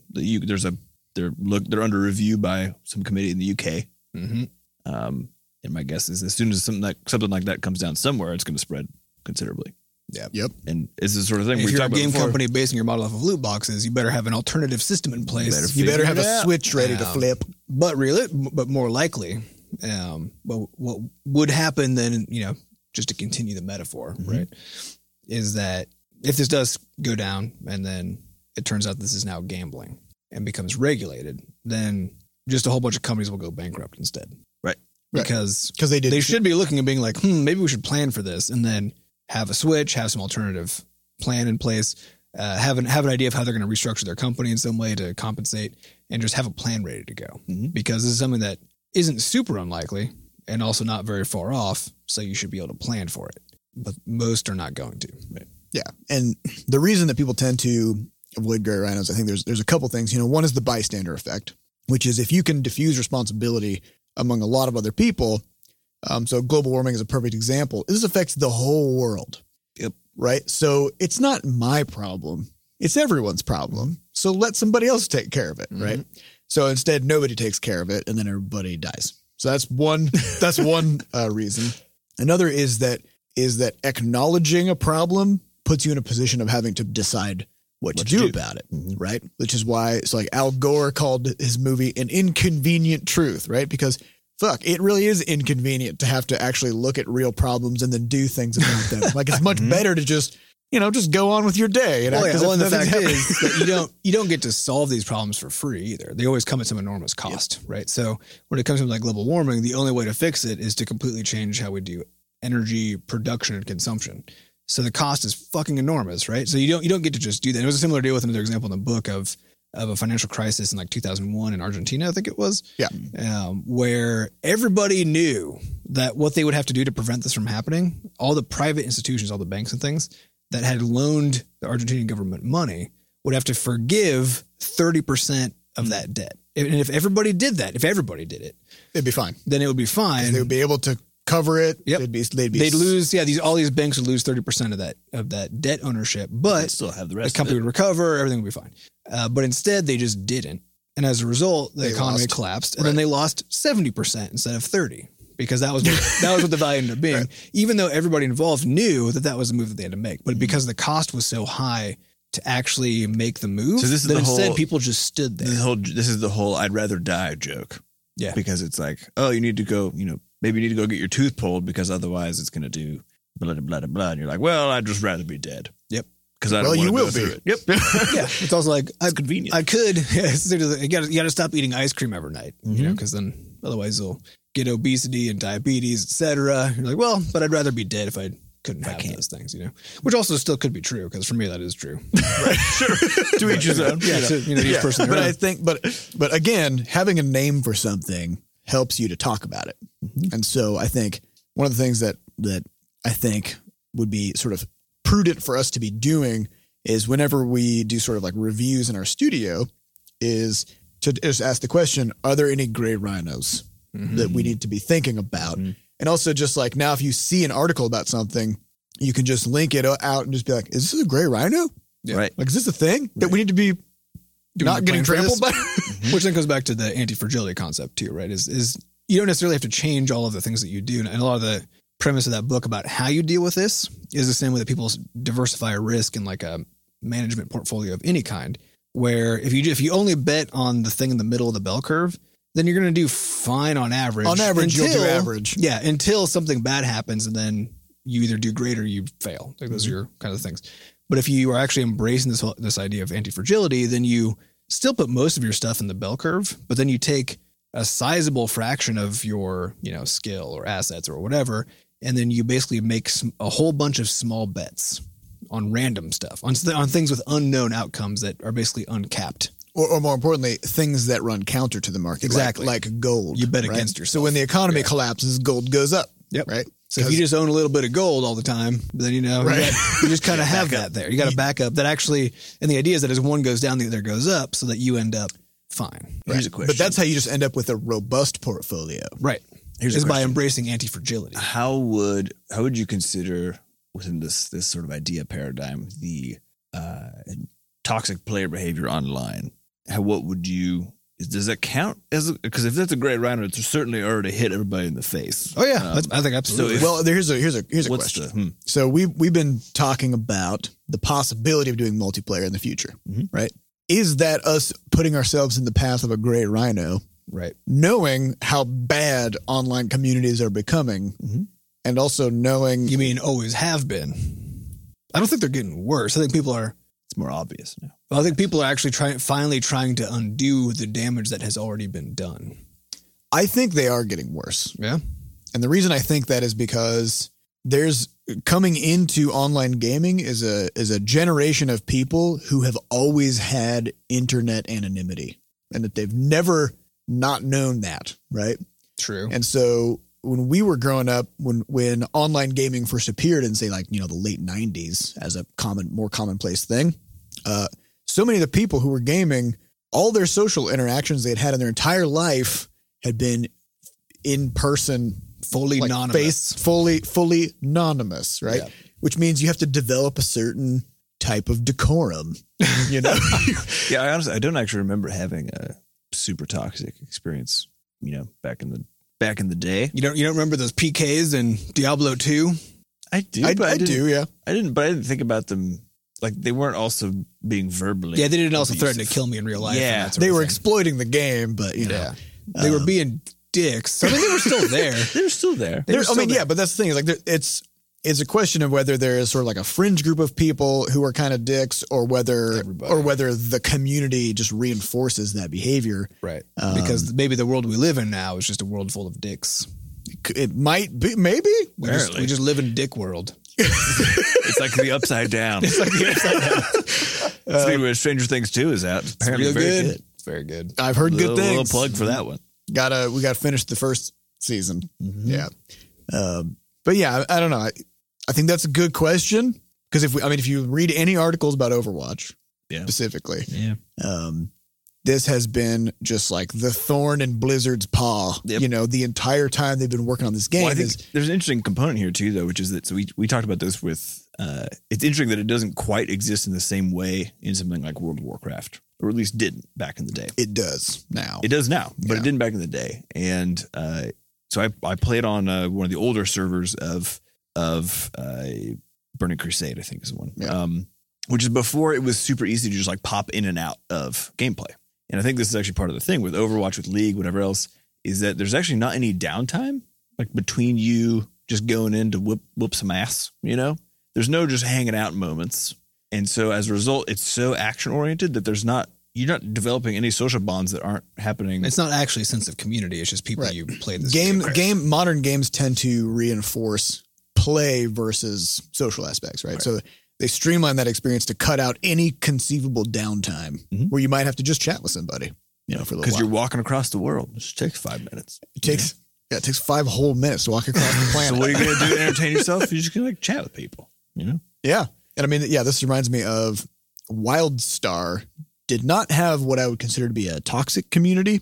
Speaker 2: They're under review by some committee in the UK.
Speaker 3: Mm-hmm.
Speaker 2: And my guess is as soon as something like that comes down somewhere, it's going to spread considerably.
Speaker 1: Yep.
Speaker 2: And it's the sort of thing
Speaker 3: If
Speaker 2: we
Speaker 3: you're a
Speaker 2: talked about
Speaker 3: game
Speaker 2: before.
Speaker 3: company basing your model off of loot boxes, you better have an alternative system in place.
Speaker 1: You better have
Speaker 2: Figure it
Speaker 1: a
Speaker 2: out.
Speaker 1: switch ready to flip.
Speaker 3: But more likely, what would happen then, just to continue the metaphor, right, is that if this does go down and then it turns out this is now gambling and becomes regulated, then just a whole bunch of companies will go bankrupt instead.
Speaker 2: Right.
Speaker 3: Because
Speaker 1: they
Speaker 3: should be looking and being like, maybe we should plan for this and then have a switch, have some alternative plan in place, have an idea of how they're going to restructure their company in some way to compensate, and just have a plan ready to go. Because this is something that isn't super unlikely and also not very far off, so you should be able to plan for it. But most are not going to. Right.
Speaker 1: Yeah. And the reason that people tend to avoid gray rhinos, I think there's a couple things. One is the bystander effect, which is if you can diffuse responsibility among a lot of other people. So global warming is a perfect example. This affects the whole world.
Speaker 2: Yep.
Speaker 1: Right. So it's not my problem. It's everyone's problem. So let somebody else take care of it. Right. So instead, nobody takes care of it and then everybody dies. So that's one reason. Another is that acknowledging a problem puts you in a position of having to decide what to do about it, right? Which is why it's like Al Gore called his movie An Inconvenient Truth, right? Because it really is inconvenient to have to actually look at real problems and then do things about them. Like it's much better to just go on with your day. And
Speaker 3: the fact is that you don't get to solve these problems for free either. They always come at some enormous cost, right? So when it comes to like global warming, the only way to fix it is to completely change how we do energy production and consumption. So the cost is fucking enormous, right? So you don't get to just do that. It was a similar deal with another example in the book of a financial crisis in like 2001 in Argentina, I think it was.
Speaker 1: Yeah.
Speaker 3: Where everybody knew that what they would have to do to prevent this from happening, all the private institutions, all the banks and things that had loaned the Argentinian government money would have to forgive 30% of that debt. And if everybody did it,
Speaker 1: it'd be fine.
Speaker 3: then it would be fine.
Speaker 1: They would be able to cover it.
Speaker 3: Yep. They'd lose. Yeah, all these banks would lose 30% of that debt ownership, but
Speaker 2: They'd still have the
Speaker 3: the
Speaker 2: rest.
Speaker 3: company
Speaker 2: of
Speaker 3: would recover. Everything would be fine. But instead, they just didn't, and as a result, the economy collapsed, and then they lost 70% instead of 30%. Because that was what the value ended up being, even though everybody involved knew that was the move that they had to make. But because the cost was so high to actually make the move,
Speaker 2: So this is
Speaker 3: that
Speaker 2: the
Speaker 3: instead
Speaker 2: whole-
Speaker 3: people just stood there.
Speaker 2: This is the whole "I'd rather die" joke.
Speaker 3: Yeah.
Speaker 2: because it's like, oh, you need to go. Maybe you need to go get your tooth pulled because otherwise it's going to do blah blah blah blah. And you're like, well, I'd just rather be dead.
Speaker 3: Yep.
Speaker 2: Because I don't
Speaker 1: Well,
Speaker 2: want
Speaker 1: you
Speaker 2: to
Speaker 1: will
Speaker 2: go through
Speaker 1: be.
Speaker 2: it. Yep.
Speaker 3: Yeah, it's also like
Speaker 2: It's convenient.
Speaker 3: I could. You got to stop eating ice cream every night, because then otherwise you'll get obesity and diabetes, etc. You're like, well, but I'd rather be dead if I couldn't have those things, which also still could be true because for me that is true.
Speaker 2: Right. Sure. To each his own.
Speaker 3: Yeah, so, each person.
Speaker 1: But I think, but again, having a name for something helps you to talk about it. And so I think one of the things that I think would be sort of prudent for us to be doing is whenever we do sort of like reviews in our studio is to just ask the question, are there any gray rhinos that we need to be thinking about? And also just like now, if you see an article about something, you can just link it out and just be like, is this a gray rhino?
Speaker 3: Yeah.
Speaker 2: Right.
Speaker 1: Like, is this a thing that we need to be not getting trampled by?
Speaker 3: Which then goes back to the anti-fragility concept too, right? Is you don't necessarily have to change all of the things that you do. And a lot of the premise of that book about how you deal with this is the same way that people diversify a risk in like a management portfolio of any kind, where if you only bet on the thing in the middle of the bell curve, then you're going to do fine on average.
Speaker 1: On average, you'll do average.
Speaker 3: Yeah, until something bad happens and then you either do great or you fail. Like those are your kind of things. But if you are actually embracing this idea of anti-fragility, then you still put most of your stuff in the bell curve, but then you take a sizable fraction of your, skill or assets or whatever, and then you basically make a whole bunch of small bets on random stuff, on things with unknown outcomes that are basically uncapped.
Speaker 1: Or more importantly, things that run counter to the market.
Speaker 3: Exactly.
Speaker 1: Like gold.
Speaker 3: You bet
Speaker 1: right?
Speaker 3: against yourself.
Speaker 1: So when the economy collapses, gold goes up.
Speaker 3: Yep.
Speaker 1: Right.
Speaker 3: So if you just own a little bit of gold all the time, then, you just kind of have that there. You got a backup that actually, and the idea is that as one goes down, the other goes up so that you end up fine.
Speaker 2: Here's a question.
Speaker 1: But that's how you just end up with a robust portfolio.
Speaker 3: Right.
Speaker 2: Here's a
Speaker 3: by
Speaker 2: question.
Speaker 3: embracing anti-fragility.
Speaker 2: How would you consider within this sort of idea paradigm the toxic player behavior online? Does that count as? Because if that's a great rhino, it's certainly already hit everybody in the face.
Speaker 3: Oh yeah, I think absolutely.
Speaker 2: So
Speaker 1: Here's a
Speaker 2: what's
Speaker 1: question. So we've been talking about the possibility of doing multiplayer in the future, right? Is that us putting ourselves in the path of a gray rhino?
Speaker 3: Right.
Speaker 1: Knowing how bad online communities are becoming, and also knowing
Speaker 3: You mean always have been? I don't think they're getting worse. I think people are.
Speaker 2: It's more obvious now.
Speaker 3: I think people are actually finally trying to undo the damage that has already been done.
Speaker 1: I think they are getting worse.
Speaker 3: Yeah.
Speaker 1: And the reason I think that is because there's coming into online gaming is a generation of people who have always had internet anonymity and that they've never not known that, right?
Speaker 3: True.
Speaker 1: And so when we were growing up, when online gaming first appeared in say like, the late 90s as a more commonplace thing, so many of the people who were gaming, all their social interactions they had in their entire life had been in person,
Speaker 3: fully anonymous.
Speaker 1: Fully anonymous, right?
Speaker 3: Yeah.
Speaker 1: Which means you have to develop a certain type of decorum,
Speaker 2: Yeah, I don't actually remember having a super toxic experience, back in the day.
Speaker 3: You don't remember those PKs in Diablo 2?
Speaker 2: I do.
Speaker 1: I
Speaker 2: but
Speaker 1: do, yeah.
Speaker 2: I didn't think about them. Like they weren't also being verbally.
Speaker 3: Yeah, they didn't also
Speaker 2: abusive.
Speaker 3: threaten to kill me in real life.
Speaker 2: Yeah.
Speaker 3: and that sort
Speaker 1: They
Speaker 3: of
Speaker 1: were
Speaker 3: thing.
Speaker 1: exploiting the game, but
Speaker 3: They were being dicks. I mean, they were still there.
Speaker 2: They're still there.
Speaker 1: but that's the thing. Like, it's a question of whether there is sort of like a fringe group of people who are kind of dicks, or whether the community just reinforces that behavior.
Speaker 3: Right. Because maybe the world we live in now is just a world full of dicks.
Speaker 1: It might be, maybe.
Speaker 3: We just live in dick world.
Speaker 2: It's like the Upside Down. It's like the Upside Down. Speaking of Stranger Things 2 is out. It's apparently
Speaker 3: Real
Speaker 2: very
Speaker 3: good.
Speaker 2: good.
Speaker 3: It's very good.
Speaker 1: I've heard good
Speaker 2: Little
Speaker 1: things.
Speaker 2: plug for that one.
Speaker 1: We got to finish the first season. Yeah. But yeah, I don't know. I think that's a good question because if you read any articles about Overwatch specifically, this has been just like the thorn in Blizzard's paw,
Speaker 2: Yep.
Speaker 1: you know, the entire time they've been working on this game.
Speaker 2: Well, I think there's an interesting component here too, though, which is that, so we talked about this with, it's interesting that it doesn't quite exist in the same way in something like World of Warcraft, or at least didn't back in the day.
Speaker 1: it does now.
Speaker 2: It does now, but
Speaker 1: Yeah.
Speaker 2: it didn't back in the day. And so I played on one of the older servers of Burning Crusade, I think is the one,
Speaker 1: Yeah.
Speaker 2: which is before it was super easy to just like pop in and out of gameplay. And I think this is actually part of the thing with Overwatch, with League, whatever else, is that there's actually not any downtime like between you just going in to whoop some ass, you know? There's no just hanging out moments. And so as a result, it's so action oriented that you're not developing any social bonds that aren't happening.
Speaker 3: It's not actually a sense of community. It's just people
Speaker 1: Right.
Speaker 3: you play this game.
Speaker 1: Modern games tend to reinforce play versus social aspects, right? So they streamline that experience to cut out any conceivable downtime where you might have to just chat with somebody, you know, for a little
Speaker 2: Because
Speaker 1: while.
Speaker 2: you're walking across the world. It just takes 5 minutes.
Speaker 1: It takes 5 whole minutes to walk across the planet.
Speaker 2: So what are you going to do to entertain yourself? You're just going to like chat with people, you know?
Speaker 1: Yeah. And I mean, yeah, this reminds me of WildStar did not have what I would consider to be a toxic community,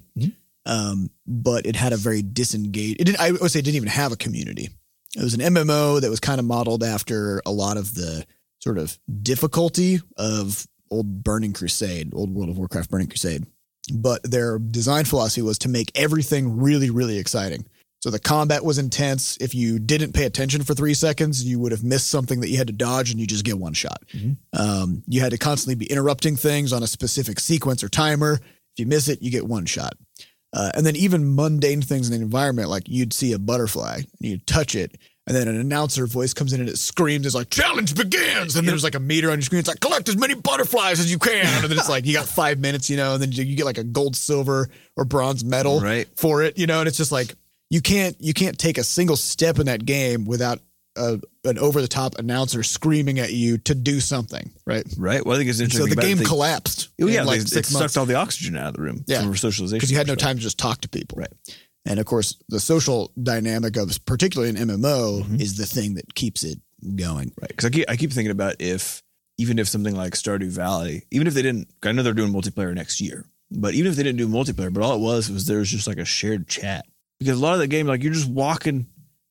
Speaker 1: but it had a very disengaged, I would say it didn't even have a community. It was an MMO that was kind of modeled after a lot of the sort of difficulty of old Burning Crusade, old World of Warcraft Burning Crusade. But their design philosophy was to make everything really, really exciting. So the combat was intense. If you didn't pay attention for 3 seconds, you would have missed something that you had to dodge and you just get one shot. You had to constantly be interrupting things on a specific sequence or timer. If you miss it, you get one shot. And then even mundane things in the environment, like you'd see a butterfly and you'd touch it, and then an announcer voice comes in and it screams, it's like, challenge begins. And there's like a meter on your screen. It's like, collect as many butterflies as you can. And then it's like, you got 5 minutes, you know, and then you get like a gold, silver, or bronze medal for it, you know, and it's just like, you can't take a single step in that game without an over-the-top announcer screaming at you to do something, right?
Speaker 2: Right. Well, I think it's
Speaker 1: So
Speaker 2: interesting.
Speaker 1: the game collapsed.
Speaker 2: Oh, yeah,
Speaker 1: in like
Speaker 2: it
Speaker 1: 6 months.
Speaker 2: sucked all the oxygen out of the room from a socialization.
Speaker 1: Because you had no time to just talk to people.
Speaker 2: Right.
Speaker 1: And of course, the social dynamic of, particularly an MMO, is the thing that keeps it going.
Speaker 2: Right. Because I keep thinking about even if something like Stardew Valley, even if they didn't, I know they're doing multiplayer next year, but even if they didn't do multiplayer, but all it was there was just like a shared chat. Because a lot of the game, like you're just walking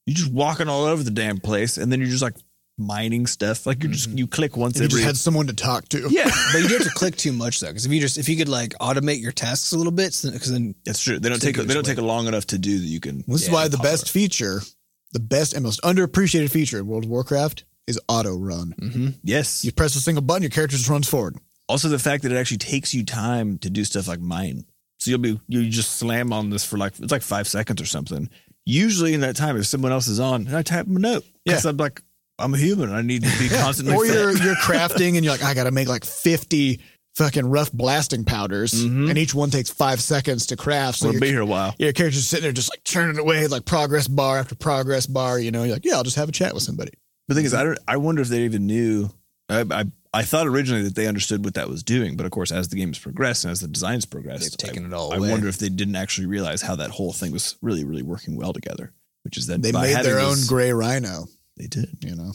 Speaker 2: all over the damn place, and then you're just like mining stuff. Like you click once
Speaker 1: And you
Speaker 2: every.
Speaker 1: just had someone to talk to.
Speaker 2: Yeah,
Speaker 3: But you do have to click too much though, because if you could like automate your tasks a little bit, because then
Speaker 2: that's true. They don't take long enough to do that. You can.
Speaker 1: This is why the best feature, the best and most underappreciated feature in World of Warcraft is auto run.
Speaker 2: Yes.
Speaker 1: You press a single button, your character just runs forward.
Speaker 2: Also, the fact that it actually takes you time to do stuff like mine. So you just slam on this for it's like 5 seconds or something. Usually in that time, if someone else is on, I type a note. Because I'm a human. I need to be constantly
Speaker 1: Or
Speaker 2: fed.
Speaker 1: you're crafting and you're like, I got to make like 50 fucking rough blasting powders, and each one takes 5 seconds to craft. So
Speaker 2: I'll be here a while.
Speaker 1: your character's sitting there just like turning away, like progress bar after progress bar. You know, you're like, yeah, I'll just have a chat with somebody.
Speaker 2: The thing is, I wonder if they even knew. I thought originally that they understood what that was doing, but of course, as the game's progressed and as the designs progressed,
Speaker 3: They've taken it all
Speaker 2: I
Speaker 3: away.
Speaker 2: wonder if they didn't actually realize how that whole thing was really, really working well together. Which is that
Speaker 1: They
Speaker 2: by
Speaker 1: made
Speaker 2: having
Speaker 1: their own
Speaker 2: this-
Speaker 1: gray rhino,
Speaker 2: They did.
Speaker 1: you know.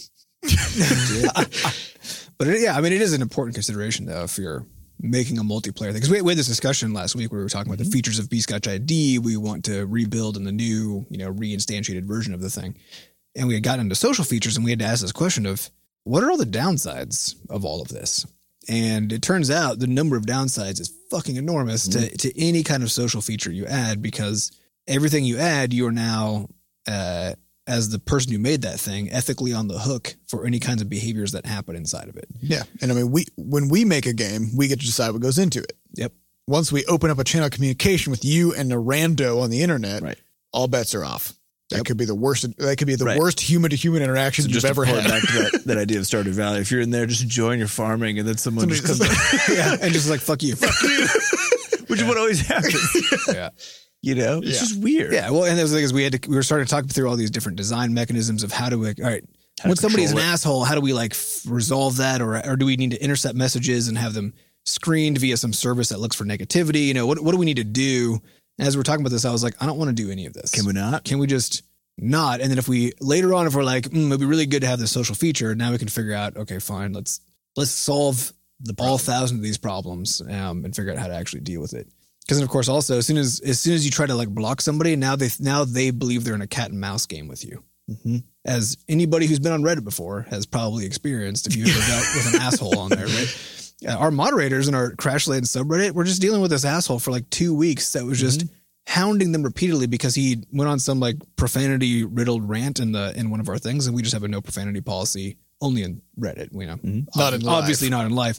Speaker 3: But it is an important consideration though if you're making a multiplayer thing. Because we had this discussion last week where we were talking about the features of Bscotch ID we want to rebuild in the new, reinstantiated version of the thing. And we had gotten into social features and we had to ask this question of what are all the downsides of all of this? And it turns out the number of downsides is fucking enormous to any kind of social feature you add, because everything you add, you are now, as the person who made that thing, ethically on the hook for any kinds of behaviors that happen inside of it.
Speaker 1: Yeah. And I mean, when we make a game, we get to decide what goes into it.
Speaker 3: Yep.
Speaker 1: Once we open up a channel of communication with you and a rando on the internet, all bets are off. That could be the worst. That could be the worst human to human interaction you've ever had.
Speaker 2: Back to that idea of Stardew Valley. If you're in there just enjoying your farming, and then someone just comes,
Speaker 3: And just like, fuck you.
Speaker 2: which is what always happens.
Speaker 3: Yeah.
Speaker 2: It's just weird.
Speaker 3: Yeah. Well, and the thing is, we were starting to talk through all these different design mechanisms of how do we, all right, when somebody's an asshole, how do we like resolve that? Or do we need to intercept messages and have them screened via some service that looks for negativity? What do we need to do? As we're talking about this, I was like, I don't want to do any of this.
Speaker 2: Can we not?
Speaker 3: Can we just not? And then if we're like, it'd be really good to have this social feature. Now we can figure out, okay, fine. Let's solve all 1,000 of these problems and figure out how to actually deal with it. Because of course, also as soon as you try to like block somebody, now they believe they're in a cat and mouse game with you.
Speaker 2: Mm-hmm.
Speaker 3: As anybody who's been on Reddit before has probably experienced, if you ever dealt with an asshole on there, right? Our moderators in our Crash Laden subreddit were just dealing with this asshole for like 2 weeks that was just hounding them repeatedly because he went on some like profanity riddled rant in one of our things, and we just have a no profanity policy only in Reddit. You know,
Speaker 1: Not in life.
Speaker 3: obviously not in life.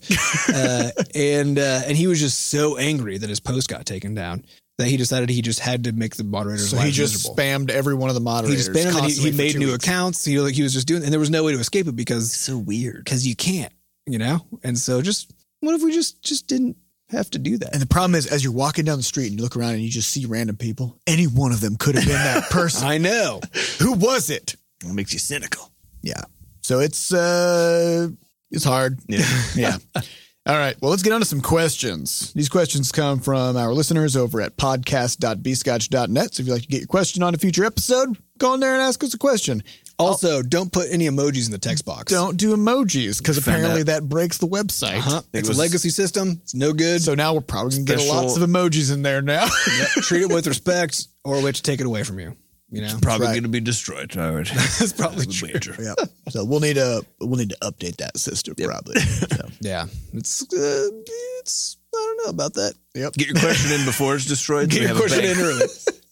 Speaker 3: And he was just so angry that his post got taken down that he decided he just had to make the moderators.
Speaker 1: So he just
Speaker 3: miserable.
Speaker 1: spammed every one of the
Speaker 3: He
Speaker 1: moderators.
Speaker 3: just spammed them.
Speaker 1: constantly
Speaker 3: He
Speaker 1: for
Speaker 3: made
Speaker 1: 2
Speaker 3: new
Speaker 1: weeks.
Speaker 3: accounts. He was just doing, and there was no way to escape it because
Speaker 2: So weird.
Speaker 3: you can't, you know. And so just what if we just didn't have to do that?
Speaker 1: And the problem is, as you're walking down the street and you look around and you just see random people, any one of them could have been that person.
Speaker 3: I know.
Speaker 1: Who was it?
Speaker 2: It makes you cynical.
Speaker 1: Yeah. So it's hard.
Speaker 2: Yeah.
Speaker 1: Yeah. All right. Well, let's get on to some questions. These questions come from our listeners over at podcast.bscotch.net. So if you'd like to get your question on a future episode, go on there and ask us a question.
Speaker 3: Also, don't put any emojis in the text box.
Speaker 1: Don't do emojis because
Speaker 2: Found
Speaker 1: apparently
Speaker 2: out.
Speaker 1: that breaks the website.
Speaker 3: It's
Speaker 2: was-
Speaker 3: a legacy system. It's no good.
Speaker 1: So now we're probably going to get
Speaker 2: Special-
Speaker 1: lots of emojis in there now.
Speaker 3: Yep. Treat it with respect, or we have to take it away from you. You know,
Speaker 2: Probably
Speaker 1: right.
Speaker 2: going to be destroyed. All right.
Speaker 3: that's probably
Speaker 2: That's
Speaker 3: true.
Speaker 2: major.
Speaker 1: Yeah. So we'll need to update that system probably. So,
Speaker 3: Yeah, it's I don't know about that.
Speaker 1: yep.
Speaker 2: Get your question in before it's destroyed.
Speaker 3: Get
Speaker 2: so we
Speaker 3: your
Speaker 2: have a
Speaker 3: question
Speaker 2: bank.
Speaker 3: in early.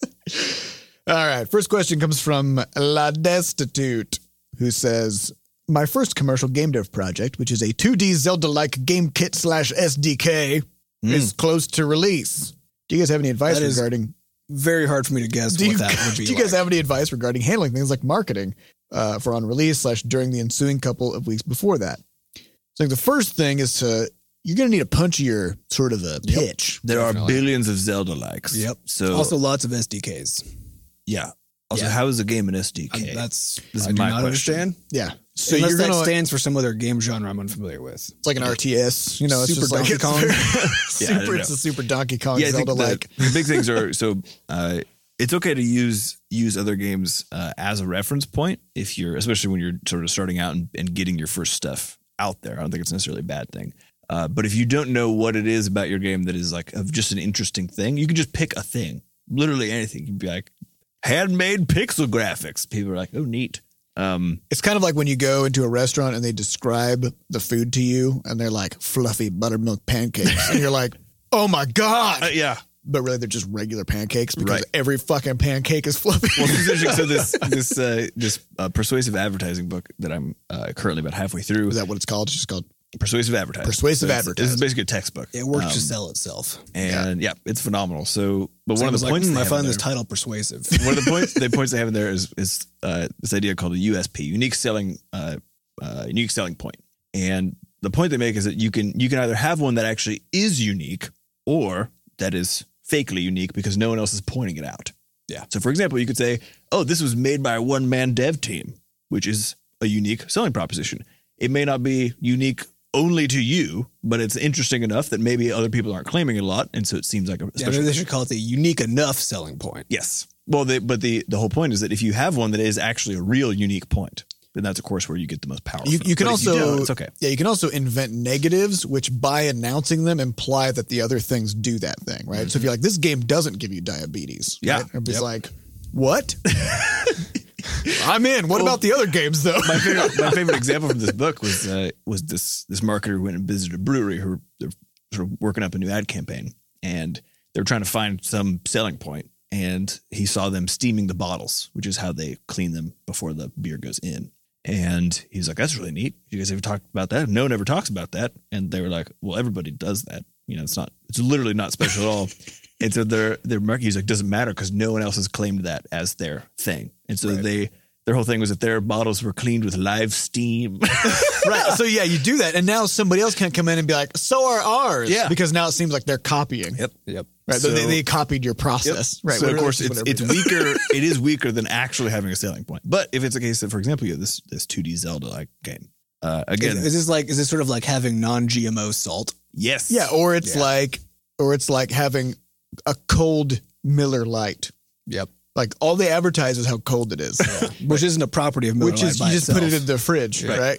Speaker 1: All right. First question comes from La Destitute, who says, my first commercial game dev project, which is a 2D Zelda-like game kit / SDK, is close to release. Do you guys have any advice
Speaker 3: That is
Speaker 1: regarding...
Speaker 3: Very hard for me to guess what that would be.
Speaker 1: Do you guys have any advice regarding handling things like marketing for on release / during the ensuing couple of weeks before that? So the first thing is you're going to need a punchier sort of a pitch.
Speaker 2: There are
Speaker 3: Definitely.
Speaker 2: billions of Zelda likes.
Speaker 3: Yep.
Speaker 2: So
Speaker 3: Also, lots of SDKs.
Speaker 2: yeah. Also,
Speaker 3: Yeah.
Speaker 2: how is a game an SDK?
Speaker 3: That's
Speaker 2: This is
Speaker 3: I do
Speaker 2: my
Speaker 3: not
Speaker 2: question.
Speaker 3: understand.
Speaker 1: Yeah. So
Speaker 3: Unless
Speaker 1: you're
Speaker 3: that
Speaker 1: going to...
Speaker 3: stands for some other game genre I'm unfamiliar with.
Speaker 1: It's like an RTS, you know, it's
Speaker 3: Super
Speaker 1: just like
Speaker 3: Donkey
Speaker 1: it's
Speaker 3: Kong.
Speaker 1: very-
Speaker 2: Yeah, I don't
Speaker 1: it's
Speaker 2: know.
Speaker 1: a super Donkey Kong
Speaker 2: yeah, I think
Speaker 1: Zelda-like.
Speaker 2: the big things are it's okay to use other games as a reference point if you're, especially when you're sort of starting out and getting your first stuff out there. I don't think it's necessarily a bad thing. But if you don't know what it is about your game that is like of just an interesting thing, you can just pick a thing, literally anything. You'd be like, handmade pixel graphics. People are like, oh, neat.
Speaker 1: It's kind of like when you go into a restaurant and they describe the food to you and they're like fluffy buttermilk pancakes. And you're like, oh my God.
Speaker 2: Yeah.
Speaker 1: But really they're just regular pancakes because
Speaker 2: Right.
Speaker 1: every fucking pancake is fluffy.
Speaker 2: Well, this is interesting. So this persuasive advertising book that I'm currently about halfway through.
Speaker 1: Is that what it's called? It's just called
Speaker 2: Persuasive advertising.
Speaker 1: Persuasive
Speaker 2: This
Speaker 1: advertising.
Speaker 2: is basically a textbook.
Speaker 3: It works to sell itself.
Speaker 2: And yeah, it's phenomenal. So, but one of the
Speaker 3: Like,
Speaker 2: points they
Speaker 3: I
Speaker 2: have
Speaker 3: find
Speaker 2: in
Speaker 3: this
Speaker 2: there-
Speaker 3: title persuasive.
Speaker 2: one of the points they have in there is this idea called a USP, unique selling point. And the point they make is that you can either have one that actually is unique or that is fakely unique because no one else is pointing it out.
Speaker 3: Yeah.
Speaker 2: So for example, you could say, oh, this was made by a one-man dev team, which is a unique selling proposition. It may not be unique only to you, but it's interesting enough that maybe other people aren't claiming it a lot. And so it seems like a
Speaker 3: Yeah,
Speaker 2: special.
Speaker 3: maybe they should call it the unique enough selling point.
Speaker 2: Yes. Well, but the whole point is that if you have one that is actually a real unique point, then that's of course where you get the most power.
Speaker 1: You
Speaker 2: from.
Speaker 1: can
Speaker 2: But if you
Speaker 1: also
Speaker 2: don't, it's okay.
Speaker 1: Yeah, you can also invent negatives, which by announcing them imply that the other things do that thing, right? So if you're like, this game doesn't give you diabetes,
Speaker 2: Yeah.
Speaker 1: right? Everybody's like, what? I'm in. What about the other games though?
Speaker 2: My favorite example from this book was this marketer who went and visited a brewery who they're sort of working up a new ad campaign, and they were trying to find some selling point. And he saw them steaming the bottles, which is how they clean them before the beer goes in. And he was like, "That's really neat. You guys ever talked about that? No one ever talks about that." And they were like, "Well, everybody does that. You know, it's literally not special at all." And so their market, he's like, doesn't matter because no one else has claimed that as their thing. And so their whole thing was that their bottles were cleaned with live steam.
Speaker 1: Right. So yeah, you do that, and now somebody else can come in and be like, "So are ours."
Speaker 2: Yeah.
Speaker 1: Because now it seems like they're copying.
Speaker 3: Yep.
Speaker 1: Right.
Speaker 2: So-
Speaker 1: they copied your process. Right.
Speaker 2: So
Speaker 1: What
Speaker 2: of course
Speaker 1: really-
Speaker 2: it's
Speaker 1: whatever it is.
Speaker 2: weaker. It is weaker than actually having a selling point. But if it's a case that, for example, you have this 2D Zelda like game, again,
Speaker 3: Is this sort of like having non-GMO salt?
Speaker 2: yes,
Speaker 1: Yeah. Or it's like having a cold Miller Lite.
Speaker 3: Yep.
Speaker 1: Like all they advertise is how cold it is.
Speaker 3: Which isn't a property of Miller
Speaker 1: Which
Speaker 3: Lite
Speaker 1: is
Speaker 3: by
Speaker 1: you just put it
Speaker 3: itself.
Speaker 1: in the fridge, right?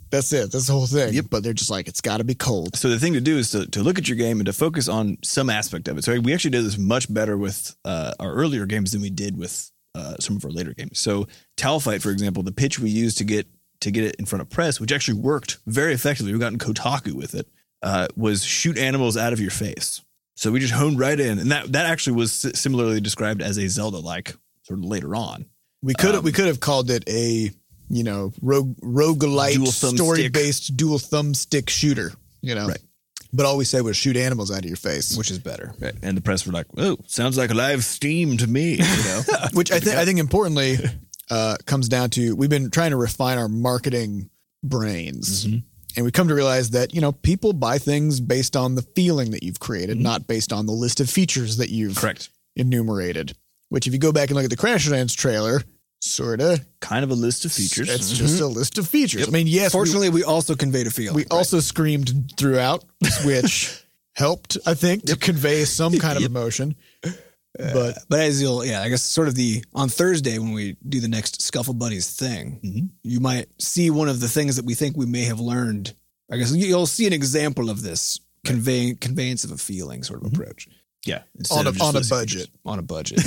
Speaker 1: That's it. That's the whole thing.
Speaker 2: Yep.
Speaker 1: But they're just like, it's got to be cold.
Speaker 2: So the thing to do is to look at your game and to focus on some aspect of it. So we actually did this much better with our earlier games than we did with some of our later games. So Towel Fight, for example, the pitch we used to get it in front of press, which actually worked very effectively. We got in Kotaku with it, was shoot animals out of your face. So we just honed right in. And that actually was similarly described as a Zelda-like sort of later on.
Speaker 1: We could have called it a, roguelite story-based dual thumbstick shooter,
Speaker 2: Right.
Speaker 1: But all we said was shoot animals out of your face.
Speaker 3: Which is better.
Speaker 2: Right. And the press were like, "Oh, sounds like live Steam to me."
Speaker 1: Which I think importantly comes down to, we've been trying to refine our marketing brains.
Speaker 2: Mm-hmm.
Speaker 1: And we come to realize that, people buy things based on the feeling that you've created, not based on the list of features that you've
Speaker 2: Correct.
Speaker 1: enumerated. Which if you go back and look at the Crashlands trailer, sort of
Speaker 2: Kind of a list of features.
Speaker 1: it's just a list of features. I mean, yes,
Speaker 3: Fortunately, we also conveyed a feeling.
Speaker 1: we also screamed throughout, which helped, I think, to convey some kind of emotion. But
Speaker 3: as I guess sort of on Thursday when we do the next Scuffle Buddies thing, you might see one of the things that we think we may have learned. I guess you'll see an example of this conveyance of a feeling sort of approach.
Speaker 2: Yeah.
Speaker 1: on a
Speaker 2: On
Speaker 1: budget.
Speaker 3: On a budget.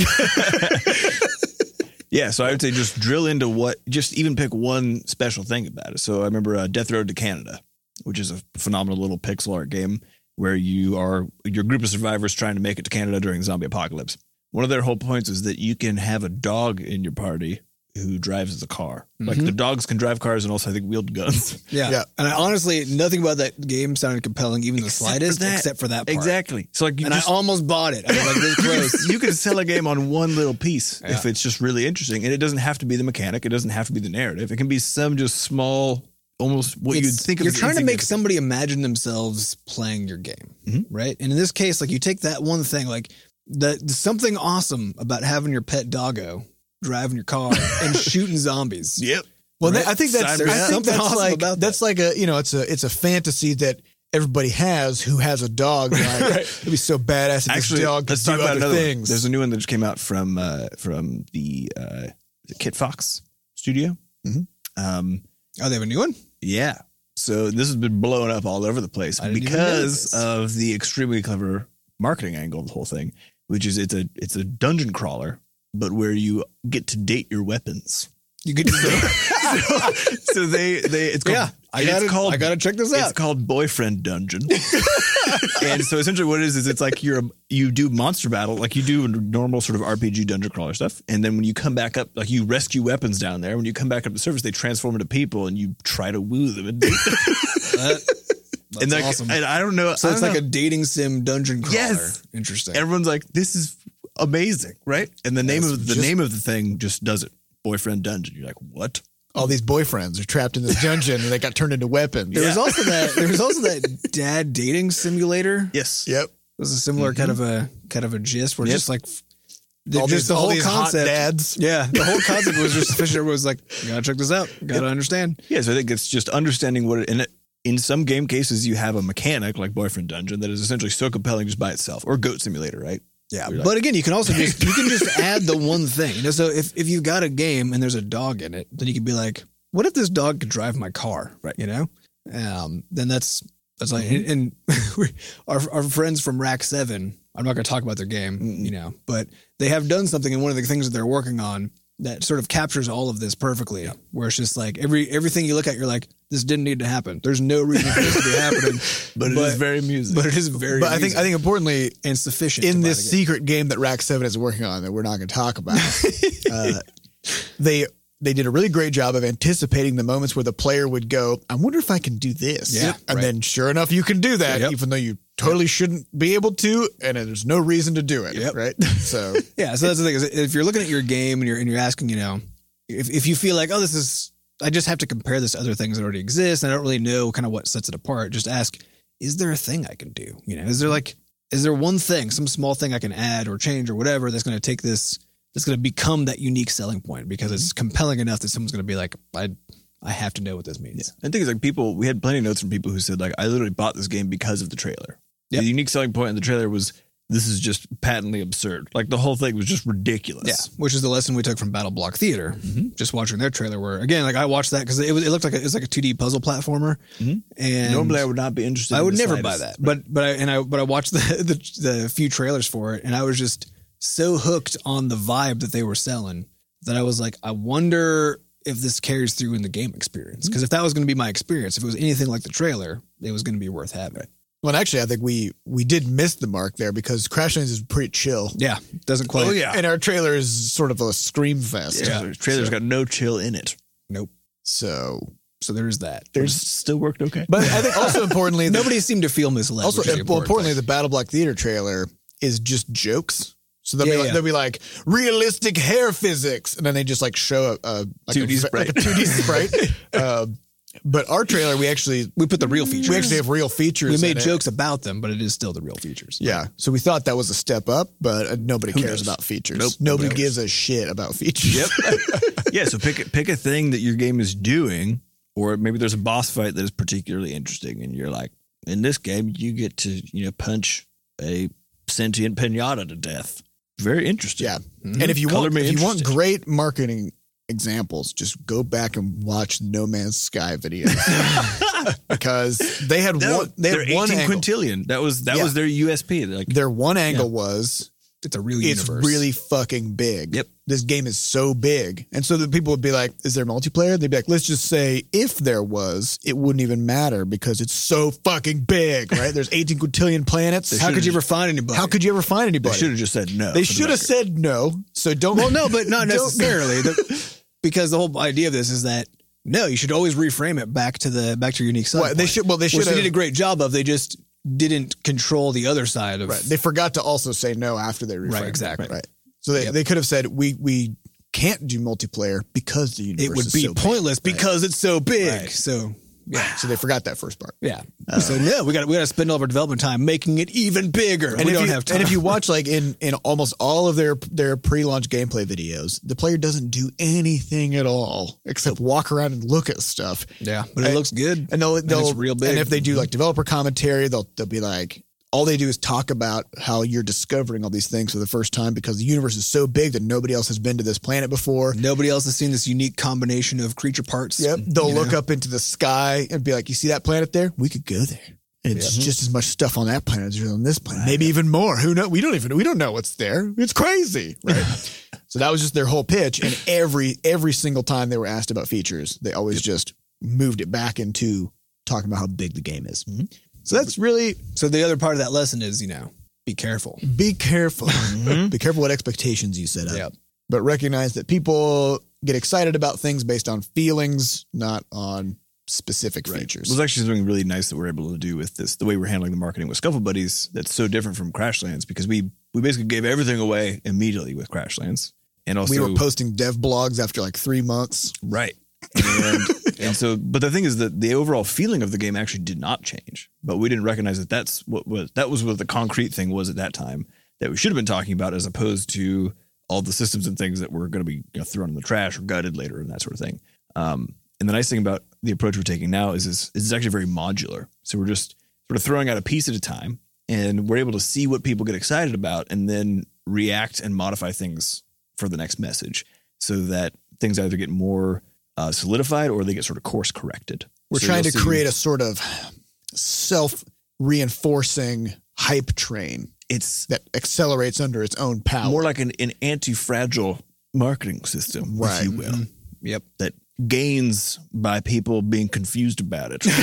Speaker 2: Yeah, so I would say just drill into just even pick one special thing about it. So I remember Death Road to Canada, which is a phenomenal little pixel art game where your group of survivors trying to make it to Canada during the zombie apocalypse. One of their whole points is that you can have a dog in your party who drives the car. Like the dogs can drive cars and also I think wield guns.
Speaker 3: Yeah. And honestly, nothing about that game sounded compelling, even the slightest, except for that part.
Speaker 2: Exactly. So like,
Speaker 3: I almost bought it. I was like this close.
Speaker 2: You can sell a game on one little piece if it's just really interesting. And it doesn't have to be the mechanic. It doesn't have to be the narrative. It can be some just small, almost what you'd think of.
Speaker 3: You're trying to make somebody imagine themselves playing your game, right? And in this case, like you take that one thing, like something awesome about having your pet doggo driving your car and shooting zombies.
Speaker 2: Yep.
Speaker 1: Well,
Speaker 3: Right?
Speaker 1: I think that's
Speaker 3: something awesome
Speaker 1: like
Speaker 3: about
Speaker 1: that's like a it's a fantasy that everybody has who has a dog. Like, it'd be so badass if
Speaker 2: Actually,
Speaker 1: this dog could
Speaker 2: let's
Speaker 1: do
Speaker 2: talk about
Speaker 1: other
Speaker 2: another
Speaker 1: things.
Speaker 2: one. There's a new one that just came out from the Kit Fox studio.
Speaker 3: Oh, they have a new one?
Speaker 2: Yeah. So this has been blowing up all over the place
Speaker 3: I didn't even
Speaker 2: because
Speaker 3: know this.
Speaker 2: of the extremely clever marketing angle of the whole thing, which is it's a dungeon crawler, but where you get to date your weapons.
Speaker 3: You could
Speaker 2: So it's called,
Speaker 3: I gotta check this out.
Speaker 2: It's called Boyfriend Dungeon. And so essentially what it is it's like you do monster battle, like you do normal sort of RPG dungeon crawler stuff. And then when you come back up, like you rescue weapons down there. When you come back up to the surface, they transform into people and you try to woo them and date them.
Speaker 3: That's awesome.
Speaker 2: And I don't know.
Speaker 3: So it's like a dating sim dungeon crawler.
Speaker 2: Yes.
Speaker 3: Interesting.
Speaker 2: Everyone's like, this is amazing, right? And the name of the thing just does it. Boyfriend Dungeon. You're like, what?
Speaker 1: All these boyfriends are trapped in this dungeon and they got turned into weapons.
Speaker 3: There was also that dad dating simulator.
Speaker 2: Yes.
Speaker 1: Yep.
Speaker 3: It was a similar kind of a gist where just like
Speaker 1: All
Speaker 3: just
Speaker 1: these hot dads.
Speaker 3: Yeah, the whole concept was just Fisher was like, you gotta check this out. Gotta understand.
Speaker 2: Yeah, so I think it's just understanding what in some game cases you have a mechanic like Boyfriend Dungeon that is essentially so compelling just by itself, or Goat Simulator, right?
Speaker 3: Yeah, but again, you can also just add the one thing. So if you've got a game and there's a dog in it, then you can be like, what if this dog could drive my car?
Speaker 2: Right.
Speaker 3: Then that's like, and our friends from Rack 7, I'm not going to talk about their game, but they have done something, and one of the things that they're working on that sort of captures all of this perfectly, where it's just like everything you look at, you're like, this didn't need to happen. There's no reason for this to be happening,
Speaker 2: but it is very amusing.
Speaker 3: But it is very.
Speaker 1: But I think importantly,
Speaker 3: and sufficient
Speaker 1: in this secret game that Rack 7 is working on that we're not going to talk about. They did a really great job of anticipating the moments where the player would go, I wonder if I can do this.
Speaker 3: Yeah,
Speaker 1: and then sure enough, you can do that,
Speaker 3: Yep.
Speaker 1: even though you totally shouldn't be able to, and there's no reason to do it.
Speaker 3: Yep.
Speaker 1: Right. So
Speaker 3: yeah, so that's the thing is if you're looking at your game and you're asking, if you feel like, I just have to compare this to other things that already exist, and I don't really know kind of what sets it apart. Just ask, is there a thing I can do? Is there one thing, some small thing I can add or change or whatever that's going to take this, that's going to become that unique selling point because it's compelling enough that someone's going to be like, I have to know what this means.
Speaker 2: I think it's like we had plenty of notes from people who said like, I literally bought this game because of the trailer.
Speaker 3: Yep.
Speaker 2: The unique selling point in the trailer was this is just patently absurd. Like the whole thing was just ridiculous.
Speaker 3: Yeah, which is the lesson we took from Battle Block Theater. Just watching their trailer, where again, like I watched that because it looked like it was like a 2D puzzle platformer. And
Speaker 2: Normally, I would not be interested.
Speaker 3: I would
Speaker 2: in the
Speaker 3: never buy
Speaker 2: slightest.
Speaker 3: that, but I watched the few trailers for it, and I was just so hooked on the vibe that they were selling that I was like, I wonder if this carries through in the game experience. Because if that was going to be my experience, if it was anything like the trailer, it was going to be worth having.
Speaker 1: Well, actually, I think we did miss the mark there because Crashlands is pretty chill.
Speaker 3: Yeah, doesn't quite.
Speaker 2: Oh, yeah.
Speaker 1: And our trailer is sort of a scream fest.
Speaker 2: Yeah, the trailer's got no chill in it.
Speaker 3: Nope.
Speaker 1: So
Speaker 3: there's that.
Speaker 2: There's still worked okay.
Speaker 1: but I think also importantly,
Speaker 3: Nobody seemed to feel misled.
Speaker 1: also
Speaker 3: which is the important
Speaker 1: importantly,
Speaker 3: thing.
Speaker 1: the Battle Block Theater trailer is just jokes. So
Speaker 3: Yeah.
Speaker 1: they'll be like realistic hair physics, and then they just like show a
Speaker 2: 2D sprite.
Speaker 1: like a 2D sprite. But our trailer, we
Speaker 3: put the real features.
Speaker 1: we actually have real features.
Speaker 3: We made
Speaker 1: in it.
Speaker 3: jokes about them, but it is still the real features.
Speaker 1: Yeah, so we thought that was a step up, but nobody cares
Speaker 2: knows?
Speaker 1: about features.
Speaker 2: Nope,
Speaker 1: Nobody
Speaker 2: nobody
Speaker 1: gives a shit about features.
Speaker 2: Yep. Yeah, so pick a thing that your game is doing, or maybe there's a boss fight that is particularly interesting, and you're like, in this game, you get to punch a sentient pinata to death. Very interesting.
Speaker 1: Yeah, and if you
Speaker 2: Color
Speaker 1: want
Speaker 2: me interested.
Speaker 1: great marketing examples, just go back and watch No Man's Sky videos because they had
Speaker 2: No,
Speaker 1: one.
Speaker 2: they're
Speaker 1: They had one
Speaker 2: 18
Speaker 1: angle.
Speaker 2: quintillion. That was
Speaker 1: Yeah.
Speaker 2: their USP. They're like,
Speaker 1: Their one angle was
Speaker 3: It's a real
Speaker 1: it's
Speaker 3: universe.
Speaker 1: really fucking big.
Speaker 2: Yep.
Speaker 1: This game is so big. And so the people would be like, is there multiplayer? They'd be like, let's just say if there was, it wouldn't even matter because it's so fucking big, right? There's 18 quintillion planets.
Speaker 3: How could you ever find anybody?
Speaker 1: How could you ever find
Speaker 2: they
Speaker 1: anybody?
Speaker 2: should have just said no.
Speaker 1: They
Speaker 2: for the
Speaker 1: should have
Speaker 2: record.
Speaker 1: said no. So don't.
Speaker 3: Well, no, but not
Speaker 1: don't-
Speaker 3: necessarily. Because the whole idea of this is that no, you should always reframe it back to your unique side.
Speaker 1: Well, they should- well, they
Speaker 3: Which
Speaker 1: should
Speaker 3: they
Speaker 1: have-
Speaker 3: did a great job of. They just didn't control the other side of.
Speaker 1: Right. They forgot to also say no after they reframed
Speaker 3: Right,
Speaker 1: it.
Speaker 3: exactly.
Speaker 1: Right. So they could have said we can't do multiplayer because the universe
Speaker 3: It would
Speaker 1: is
Speaker 3: be
Speaker 1: so big.
Speaker 3: pointless because it's so big.
Speaker 1: Right.
Speaker 3: So yeah,
Speaker 1: So they forgot that first part.
Speaker 3: yeah. So no, we got to spend all of our development time making it even bigger.
Speaker 1: And
Speaker 3: we
Speaker 1: if
Speaker 3: don't
Speaker 1: you,
Speaker 3: have time.
Speaker 1: And if you watch like in almost all of their pre-launch gameplay videos, the player doesn't do anything at all except walk around and look at stuff.
Speaker 3: yeah, but it looks good.
Speaker 1: And they'll
Speaker 3: it's real big.
Speaker 1: And if they do like developer commentary, they'll be like, all they do is talk about how you're discovering all these things for the first time because the universe is so big that nobody else has been to this planet before.
Speaker 3: Nobody else has seen this unique combination of creature parts.
Speaker 1: Yep. They'll
Speaker 3: you
Speaker 1: look
Speaker 3: know?
Speaker 1: up into the sky and be like, you see that planet there? We could go there. And it's just as much stuff on that planet as there is on this planet. Maybe even more. Who knows? We don't know what's there. It's crazy. Right. So that was just their whole pitch. And every single time they were asked about features, they always just moved it back into talking about how big the game is. So that's really
Speaker 3: So the other part of that lesson is, be careful.
Speaker 1: be careful. Be careful what expectations you set up.
Speaker 3: Yep.
Speaker 1: But recognize that people get excited about things based on feelings, not on specific features.
Speaker 2: It was actually something really nice that we're able to do with this, the way we're handling the marketing with Scuffle Buddies. That's so different from Crashlands because we basically gave everything away immediately with Crashlands, and also
Speaker 1: We were posting dev blogs after like 3 months.
Speaker 2: right. And so, but the thing is that the overall feeling of the game actually did not change, but we didn't recognize that that was what the concrete thing was at that time that we should have been talking about, as opposed to all the systems and things that were going to be thrown in the trash or gutted later and that sort of thing. And the nice thing about the approach we're taking now is it's actually very modular. So we're just sort of throwing out a piece at a time, and we're able to see what people get excited about and then react and modify things for the next message so that things either get more solidified or they get sort of course corrected.
Speaker 1: We're
Speaker 2: So
Speaker 1: trying
Speaker 2: you'll
Speaker 1: to
Speaker 2: see-
Speaker 1: create a sort of self-reinforcing hype train
Speaker 2: It's
Speaker 1: that accelerates under its own power.
Speaker 2: more like an anti-fragile marketing system,
Speaker 1: Right.
Speaker 2: if you will,
Speaker 3: Yep.
Speaker 2: that gains by people being confused about it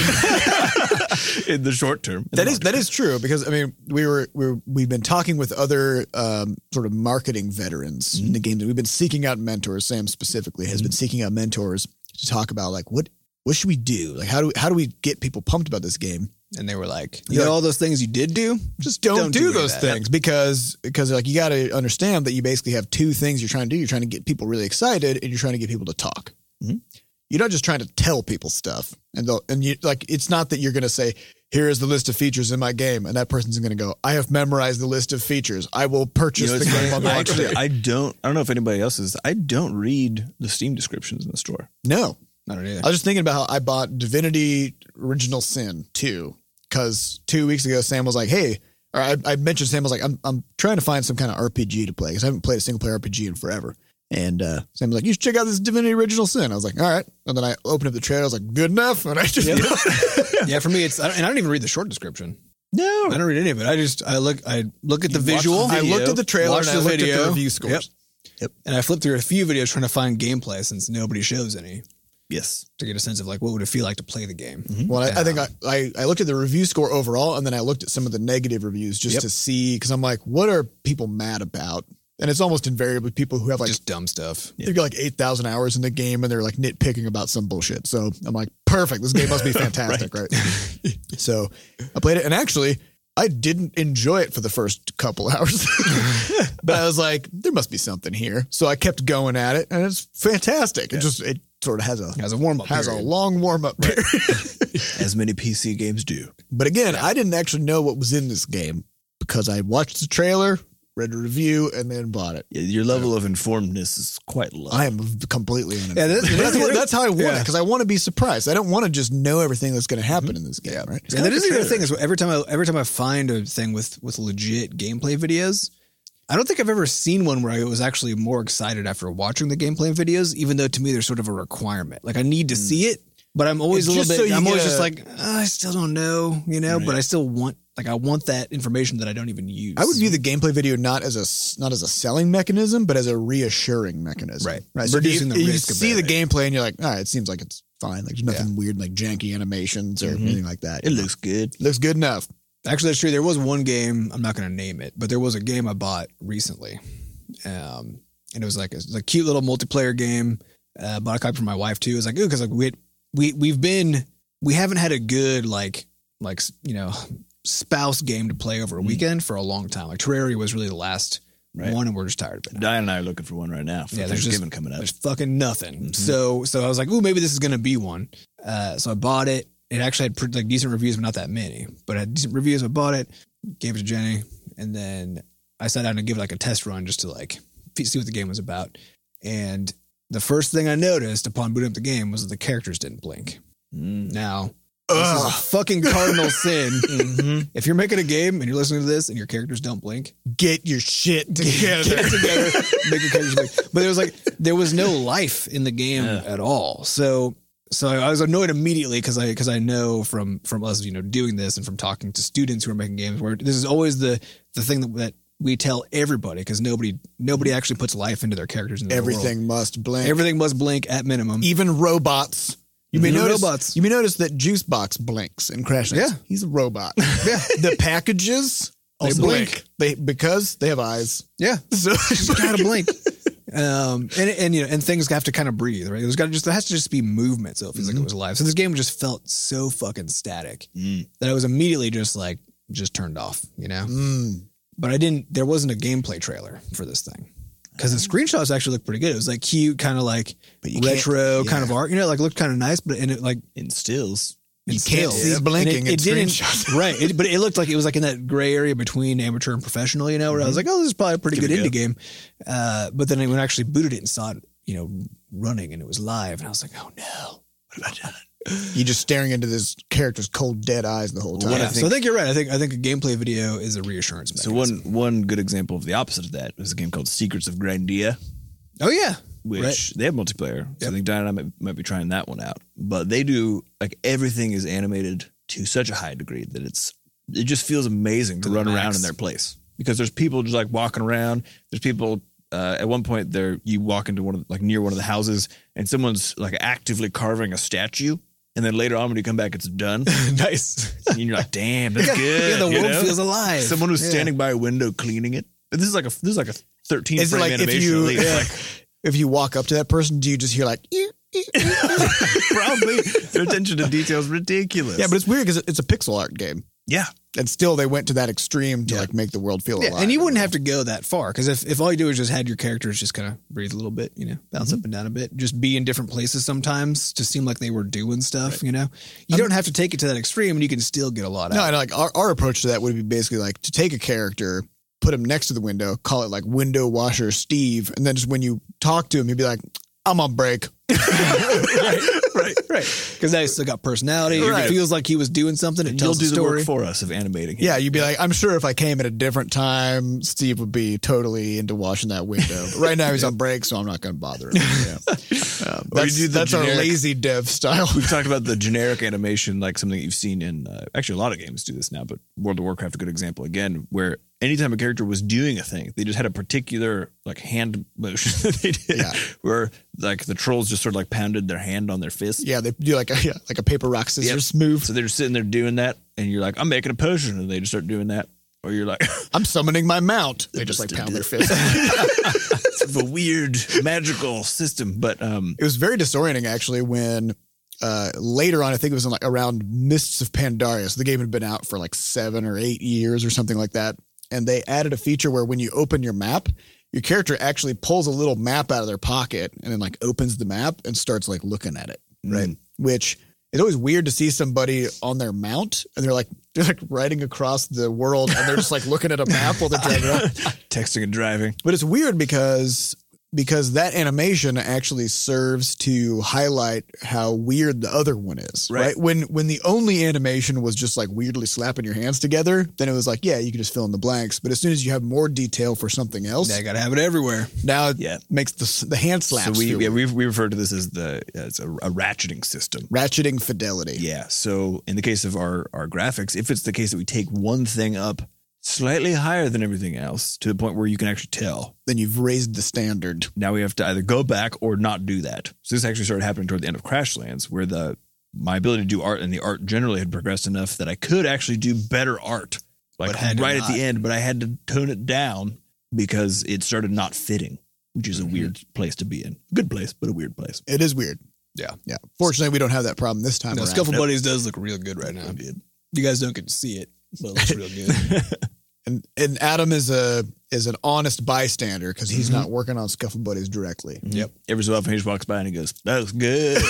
Speaker 2: in the short term.
Speaker 1: That is true because I mean we've been talking with other sort of marketing veterans in the game. We've been seeking out mentors. Sam specifically has been seeking out mentors to talk about like what should we do? Like how do we get people pumped about this game?
Speaker 3: And they were like,
Speaker 1: Yeah.
Speaker 3: all those things you did do,
Speaker 1: Just don't do
Speaker 3: any
Speaker 1: those
Speaker 3: of that.
Speaker 1: things because like you got to understand that you basically have two things you're trying to do. You're trying to get people really excited and you're trying to get people to talk. You're not just trying to tell people stuff and you like it's not that you're going to say here is the list of features in my game and that person's going to go I have memorized the list of features. I will purchase the game on launch
Speaker 2: Actually,
Speaker 1: day.
Speaker 2: I don't know if anybody else is. I don't read the Steam descriptions in the store.
Speaker 1: No.
Speaker 3: I don't either.
Speaker 1: I was just thinking about how I bought Divinity Original Sin 2 because 2 weeks ago Sam was like, hey, or I mentioned Sam, I was like, I'm trying to find some kind of RPG to play because I haven't played a single player RPG in forever. And Sam was like, you should check out this Divinity Original Sin. I was like, all right. And then I opened up the trailer. I was like, good enough. And I just
Speaker 3: Yeah, for me, and I don't even read the short description.
Speaker 2: No,
Speaker 3: I don't read any of it. I look at the visual.
Speaker 1: I looked at the trailer
Speaker 3: watched
Speaker 1: and I
Speaker 3: the
Speaker 1: looked
Speaker 3: video.
Speaker 1: at the review scores.
Speaker 3: Yep. And I flipped through a few videos trying to find gameplay since nobody shows any
Speaker 2: yes,
Speaker 3: to get a sense of like what would it feel like to play the game.
Speaker 1: Well, I think I looked at the review score overall, and then I looked at some of the negative reviews just to see, because I'm like, what are people mad about? And it's almost invariably people who have like
Speaker 3: just dumb stuff.
Speaker 1: they've got like 8,000 hours in the game, and they're like nitpicking about some bullshit. So I'm like, perfect. This game must be fantastic, right? So I played it, and actually, I didn't enjoy it for the first couple hours, but I was like, there must be something here. So I kept going at it, and it's fantastic. It sort of has a
Speaker 3: warm up.
Speaker 1: has a long warm up period.
Speaker 2: as many PC games do.
Speaker 1: But again, I didn't actually know what was in this game because I watched the trailer, read a review, and then bought it.
Speaker 2: Yeah, your level of informedness is quite low.
Speaker 1: I am completely uninformed.
Speaker 3: Yeah,
Speaker 1: that's how I want it, because I want to be surprised. I don't want to just know everything that's going to happen in this game, right?
Speaker 3: And that is the other thing is every time I find a thing with legit gameplay videos, I don't think I've ever seen one where I was actually more excited after watching the gameplay videos, even though to me there's sort of a requirement. Like I need to see it, but I'm always just like, I still don't know, but I still want, I want that information that I don't even use.
Speaker 1: I would view the gameplay video not as a selling mechanism, but as a reassuring mechanism. Right. So
Speaker 3: Reducing the
Speaker 1: you
Speaker 3: risk
Speaker 1: see
Speaker 3: of
Speaker 1: the gameplay and you're like, all right, it seems like it's fine. Like there's nothing weird, like janky animations or anything like that.
Speaker 2: It looks good.
Speaker 1: Looks good enough.
Speaker 3: Actually, that's true. There was one game, I'm not going to name it, but there was a game I bought recently. And it was like a cute little multiplayer game. Bought a copy for my wife too. It was like, ooh, because like we haven't had a good spouse game to play over a weekend for a long time. Like Terraria was really the last one, and we're just tired of it.
Speaker 2: Diane and I are looking for one right now for Thanksgiving coming up.
Speaker 3: There's fucking nothing. So I was like, ooh, maybe this is going to be one. So I bought it. It actually had decent reviews, but not that many. But it had decent reviews. I bought it, gave it to Jenny, and then I sat down to give it like a test run just to see what the game was about. And the first thing I noticed upon booting up the game was that the characters didn't blink. Now, this is a fucking cardinal sin. If you're making a game and you're listening to this and your characters don't blink,
Speaker 1: get your shit together.
Speaker 3: Get it together. Make your characters blink. But there was no life in the game at all. So I was annoyed immediately because I know from us doing this and from talking to students who are making games where this is always the thing that we tell everybody, because nobody actually puts life into their characters.
Speaker 1: Everything must blink.
Speaker 3: Everything must blink at minimum.
Speaker 1: Even robots. You may notice that Juicebox blinks in Crash Nights.
Speaker 3: Yeah.
Speaker 1: He's a robot. Yeah. The packages, they blink. Because they have eyes.
Speaker 3: Yeah.
Speaker 1: So
Speaker 3: you gotta blink. And things have to kind of breathe, right? There has to just be movement, so it feels like it was alive. So this game just felt so fucking static that I was immediately just turned off, But there wasn't a gameplay trailer for this thing. Because the screenshots actually looked pretty good. It was like cute, kind of like retro kind of art, looked kind of nice, but
Speaker 2: in stills.
Speaker 1: You can't see blinking in screenshots.
Speaker 3: Right. But it looked like it was like in that gray area between amateur and professional, where I was like, oh, this is probably a pretty good indie game. But then when I actually booted it and saw it, running and it was live, and I was like, oh no, what have I done?
Speaker 1: You're just staring into this character's cold, dead eyes the whole time.
Speaker 3: Yeah, so I think you're right. I think a gameplay video is a reassurance mechanism.
Speaker 2: So one good example of the opposite of that is a game called Secrets of Grandia.
Speaker 3: Oh yeah,
Speaker 2: which they have multiplayer. So I think Diane and I might be trying that one out. But they do everything is animated to such a high degree that it just feels amazing to run around in their place, because there's people just walking around. There's people. At one point, you walk into near one of the houses, and someone's actively carving a statue. And then later on, when you come back, it's done.
Speaker 3: Nice.
Speaker 2: And you're like, damn, that's good.
Speaker 3: Yeah, the world feels alive.
Speaker 2: Someone was standing by a window cleaning it. This is like a 13
Speaker 1: is
Speaker 2: frame
Speaker 1: it
Speaker 2: animation.
Speaker 1: If you walk up to that person, do you just hear
Speaker 2: probably their attention to detail is ridiculous.
Speaker 1: Yeah, but it's weird because it's a pixel art game.
Speaker 2: Yeah.
Speaker 1: And still they went to that extreme to make the world feel alive.
Speaker 3: And you wouldn't have to go that far, because if all you do is just had your characters just kind of breathe a little bit, bounce up and down a bit, just be in different places sometimes to seem like they were doing stuff, You don't have to take it to that extreme, and you can still get a lot out.
Speaker 1: No, and our approach to that would be basically to take a character, put him next to the window, call it window washer Steve, and then just when you talk to him, he'd be like, I'm on break.
Speaker 3: right. Because now he's still got personality.
Speaker 1: Right.
Speaker 3: It feels like he was doing something. It
Speaker 2: You'll
Speaker 3: tells
Speaker 2: do
Speaker 3: the
Speaker 2: the
Speaker 3: story.
Speaker 2: work for us of animating him.
Speaker 1: Yeah, you'd be like, I'm sure if I came at a different time, Steve would be totally into washing that window. But right now he's on break, so I'm not going to bother him. Yeah. That's our lazy dev style.
Speaker 2: We've talked about the generic animation, like something you've seen in actually a lot of games do this now, but World of Warcraft a good example again, where anytime a character was doing a thing, they just had a particular like hand motion that they did, where like the trolls just sort of like pounded their hand on their fist.
Speaker 1: Yeah, they do like a paper rock scissors move.
Speaker 2: So they're just sitting there doing that, and you're like, I'm making a potion, and they just start doing that. Or you're like,
Speaker 1: I'm summoning my mount. They just like pound their fist.
Speaker 2: it's sort of a weird magical system, but
Speaker 1: It was very disorienting actually when later on, I think it was in like around Mists of Pandaria. So the game had been out for like 7 or 8 years or something like that. And they added a feature where when you open your map, your character actually pulls a little map out of their pocket and then like opens the map and starts like looking at it. Right. Which it's always weird to see somebody on their mount and they're like riding across the world and they're just like looking at a map while they're driving around.
Speaker 2: texting and driving.
Speaker 1: But it's weird because that animation actually serves to highlight how weird the other one is, right? When the only animation was just like weirdly slapping your hands together, then it was like, yeah, you can just fill in the blanks. But as soon as you have more detail for something else,
Speaker 3: Yeah, got to have it everywhere.
Speaker 1: now it makes the hand slaps.
Speaker 2: So
Speaker 1: feel weird.
Speaker 2: we refer to this as it's a ratcheting system.
Speaker 1: Ratcheting fidelity.
Speaker 2: Yeah. So in the case of our graphics, if it's the case that we take one thing up slightly higher than everything else to the point where you can actually tell,
Speaker 1: Then you've raised the standard.
Speaker 2: now we have to either go back or not do that. So this actually started happening toward the end of Crashlands, where my ability to do art and the art generally had progressed enough that I could actually do better art, like right at the end, but I had to tone it down because it started not fitting, which is a weird place to be in. Good place, but a weird place.
Speaker 1: It is weird.
Speaker 3: Yeah.
Speaker 1: Yeah. Fortunately, we don't have that problem this time
Speaker 3: No,
Speaker 1: around.
Speaker 3: Scuffle Buddies does look real good right now. You guys don't get to see it, but it looks real good.
Speaker 1: And Adam is an honest bystander because he's not working on Scuffle Buddies directly.
Speaker 2: Yep. Every so often he just walks by and he goes, that was good.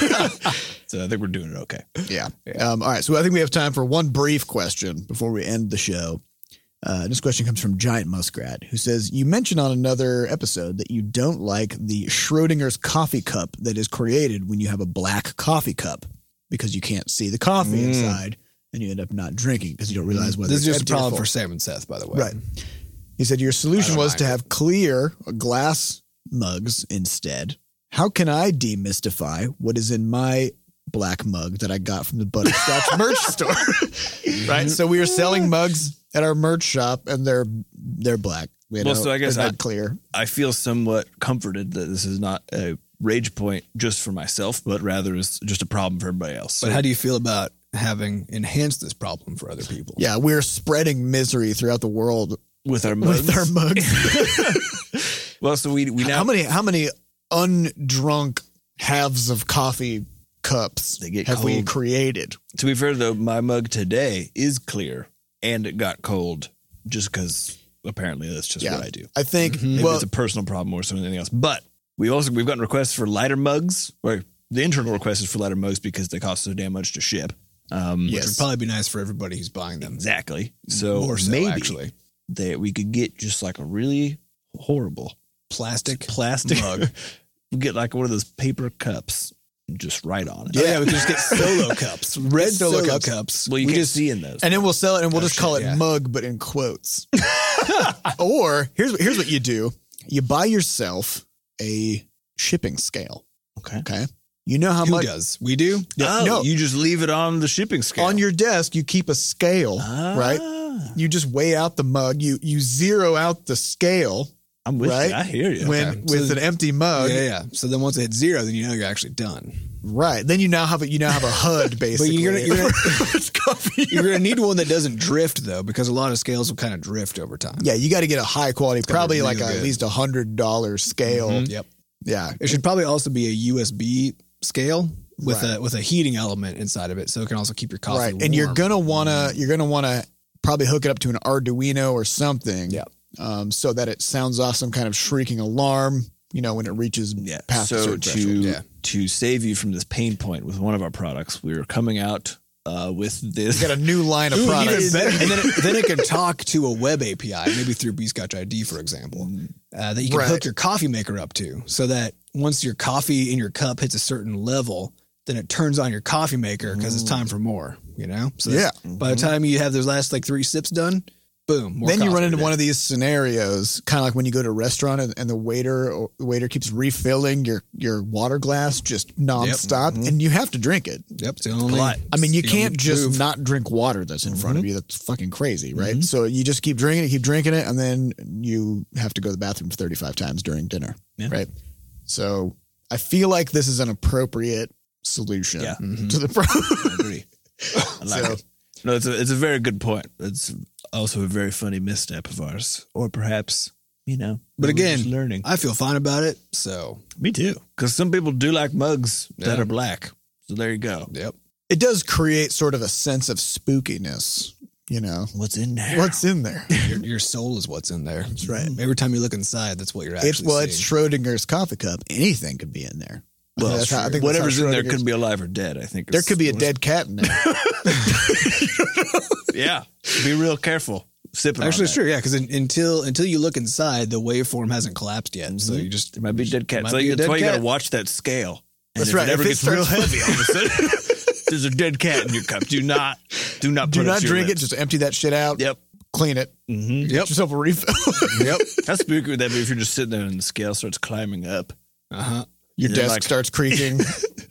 Speaker 2: So I think we're doing it okay.
Speaker 1: Yeah. All right. So I think we have time for one brief question before we end the show. This question comes from Giant Muskrat, who says, you mentioned on another episode that you don't like the Schrodinger's coffee cup that is created when you have a black coffee cup because you can't see the coffee inside and you end up not drinking because you don't realize whether
Speaker 3: This is
Speaker 1: it's
Speaker 3: just a
Speaker 1: empty or
Speaker 3: problem
Speaker 1: full.
Speaker 3: for Sam and Seth, by the way.
Speaker 1: Right. He said your solution was to
Speaker 3: mind
Speaker 1: have clear glass mugs instead. How can I demystify what is in my black mug that I got from the Butterscotch merch store? Right. So we are selling mugs at our merch shop and they're black.
Speaker 2: So I guess
Speaker 1: they're not clear.
Speaker 2: I feel somewhat comforted that this is not a rage point just for myself, but rather is just a problem for everybody else.
Speaker 3: But how do you feel about having enhanced this problem for other people?
Speaker 1: Yeah, we're spreading misery throughout the world
Speaker 2: with our mugs?
Speaker 1: With our mugs.
Speaker 2: Well, so we now...
Speaker 1: How many undrunk halves of coffee cups have we created?
Speaker 2: To be fair, though, my mug today is clear, and it got cold just because apparently that's just what I do.
Speaker 1: I think
Speaker 2: Maybe it's a personal problem more so than anything else. But we've gotten requests for lighter mugs. Or the internal request is for lighter mugs because they cost so damn much to ship.
Speaker 3: Which would probably be nice for everybody who's buying them.
Speaker 2: Exactly. So
Speaker 3: More so,
Speaker 2: maybe
Speaker 3: actually.
Speaker 2: that we could get just like a really horrible
Speaker 3: Plastic
Speaker 2: mug. We get like one of those paper cups and just write on it.
Speaker 3: Yeah, we could just get solo cups. Red solo cups.
Speaker 2: Well, you can't see in those.
Speaker 1: And then we'll sell it and we'll just call it mug, but in quotes. Or here's what you do. You buy yourself a shipping scale. Okay. You know how much
Speaker 3: does? We do?
Speaker 2: No, you just leave it on the shipping scale.
Speaker 1: On your desk, you keep a scale, right? You just weigh out the mug. You zero out the scale.
Speaker 2: I'm with
Speaker 1: right?
Speaker 2: you. I hear you.
Speaker 1: With an empty mug.
Speaker 3: Yeah. So then once it hits zero, then you know you're actually done.
Speaker 1: Right. Then you now have a HUD basically.
Speaker 3: But you're gonna need one that doesn't drift though, because a lot of scales will kind of drift over time.
Speaker 1: Yeah, you got to get a high quality, probably
Speaker 3: really
Speaker 1: like
Speaker 3: good.
Speaker 1: at least $100 scale.
Speaker 3: Yep.
Speaker 1: Yeah.
Speaker 3: It should probably also be a USB scale with a heating element inside of it, so it can also keep your coffee
Speaker 1: right.
Speaker 3: warm.
Speaker 1: And you're gonna wanna probably hook it up to an Arduino or something.
Speaker 3: Yeah.
Speaker 1: So that it sounds off some kind of shrieking alarm, when it reaches past a certain threshold.
Speaker 2: To save you from this pain point with one of our products, we're coming out with this.
Speaker 1: We got a new line of products.
Speaker 3: And then it can talk to a web API, maybe through Bscotch ID, for example, that you can hook your coffee maker up to, so that once your coffee in your cup hits a certain level, then it turns on your coffee maker because it's time for more, you know? So by the time you have those last like 3 sips done, boom. More
Speaker 1: then you run into
Speaker 3: today.
Speaker 1: one of these scenarios, kind of like when you go to a restaurant and the waiter keeps refilling your water glass just nonstop, and you have to drink it.
Speaker 3: Yep. It's the only,
Speaker 1: I mean, you
Speaker 3: it's the
Speaker 1: can't
Speaker 3: only
Speaker 1: just
Speaker 3: move.
Speaker 1: not drink water that's in front of you. That's fucking crazy, right? So you just keep drinking it, and then you have to go to the bathroom 35 times during dinner, right? So I feel like this is an appropriate solution to the problem.
Speaker 2: I agree. I like it. No, it's a very good point. It's also a very funny misstep of ours, or perhaps, you know.
Speaker 3: But
Speaker 2: we're
Speaker 3: again,
Speaker 2: just learning.
Speaker 3: I feel fine about it. So,
Speaker 2: Me too, because some people do like mugs that are black. So there you go.
Speaker 3: yep.
Speaker 1: It does create sort of a sense of spookiness, you know.
Speaker 2: What's in there?
Speaker 1: What's in there?
Speaker 3: Your soul is what's in there. That's
Speaker 1: right.
Speaker 3: Every time you look inside, that's what you're actually
Speaker 1: It's
Speaker 3: seeing.
Speaker 1: Schrodinger's coffee cup. Anything could be in there.
Speaker 2: Well,
Speaker 1: I think that's
Speaker 2: whatever's
Speaker 1: how
Speaker 2: in there
Speaker 1: Schrodinger's-
Speaker 2: could be alive or dead. I think
Speaker 1: There could be a dead cat in there.
Speaker 2: Yeah, be real careful. Sipping.
Speaker 3: Actually,
Speaker 2: on
Speaker 3: it's true, yeah, because until you look inside, the waveform hasn't collapsed yet. So you just
Speaker 2: There might be dead cat.
Speaker 3: Might
Speaker 2: So
Speaker 3: be a
Speaker 2: that's
Speaker 3: dead
Speaker 2: why you got
Speaker 3: cat.
Speaker 2: to watch that scale. And
Speaker 1: That's
Speaker 2: if
Speaker 1: right.
Speaker 2: It ever
Speaker 1: If it
Speaker 2: gets real
Speaker 1: starts-
Speaker 2: heavy, all of a sudden, there's a dead cat in your cup. Do not put
Speaker 1: Do
Speaker 2: it
Speaker 1: not
Speaker 2: to your
Speaker 1: drink it.
Speaker 2: lips.
Speaker 1: Just empty that shit out.
Speaker 2: Yep.
Speaker 1: Clean it.
Speaker 2: Mm-hmm.
Speaker 1: Get yourself a refill.
Speaker 3: yep.
Speaker 2: How spooky would that be if you're just sitting there and the scale starts climbing up?
Speaker 3: Uh-huh.
Speaker 1: Your
Speaker 2: Yeah,
Speaker 1: desk
Speaker 2: like-
Speaker 1: starts creaking.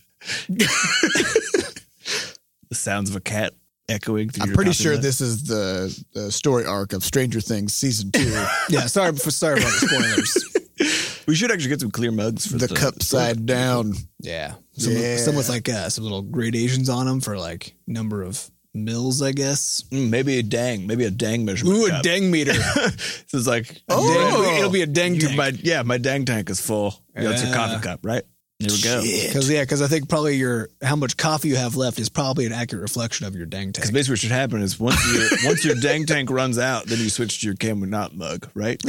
Speaker 2: The sounds of a cat echoing through
Speaker 1: I'm
Speaker 2: your
Speaker 1: pretty
Speaker 2: coffee
Speaker 1: sure
Speaker 2: mug.
Speaker 1: this is the story arc of Stranger Things season 2.
Speaker 3: Yeah, sorry about the spoilers.
Speaker 2: We should actually get some clear mugs for
Speaker 1: the cup side down.
Speaker 3: Yeah.
Speaker 1: Yeah.
Speaker 3: Some with like some little gradations on them for like number of mils, I guess.
Speaker 2: Maybe a dang measurement.
Speaker 3: Ooh, a
Speaker 2: cup.
Speaker 3: dang meter.
Speaker 2: So it's like,
Speaker 3: It'll be a dang tank.
Speaker 2: My dang tank is full. That's your
Speaker 3: Yeah.
Speaker 2: coffee cup, right? There we go.
Speaker 3: Because I think probably how much coffee you have left is probably an accurate reflection of your dang
Speaker 2: Because
Speaker 3: tank.
Speaker 2: basically what should happen is once your dang tank runs out, then you switch to your Camel Knot mug, right?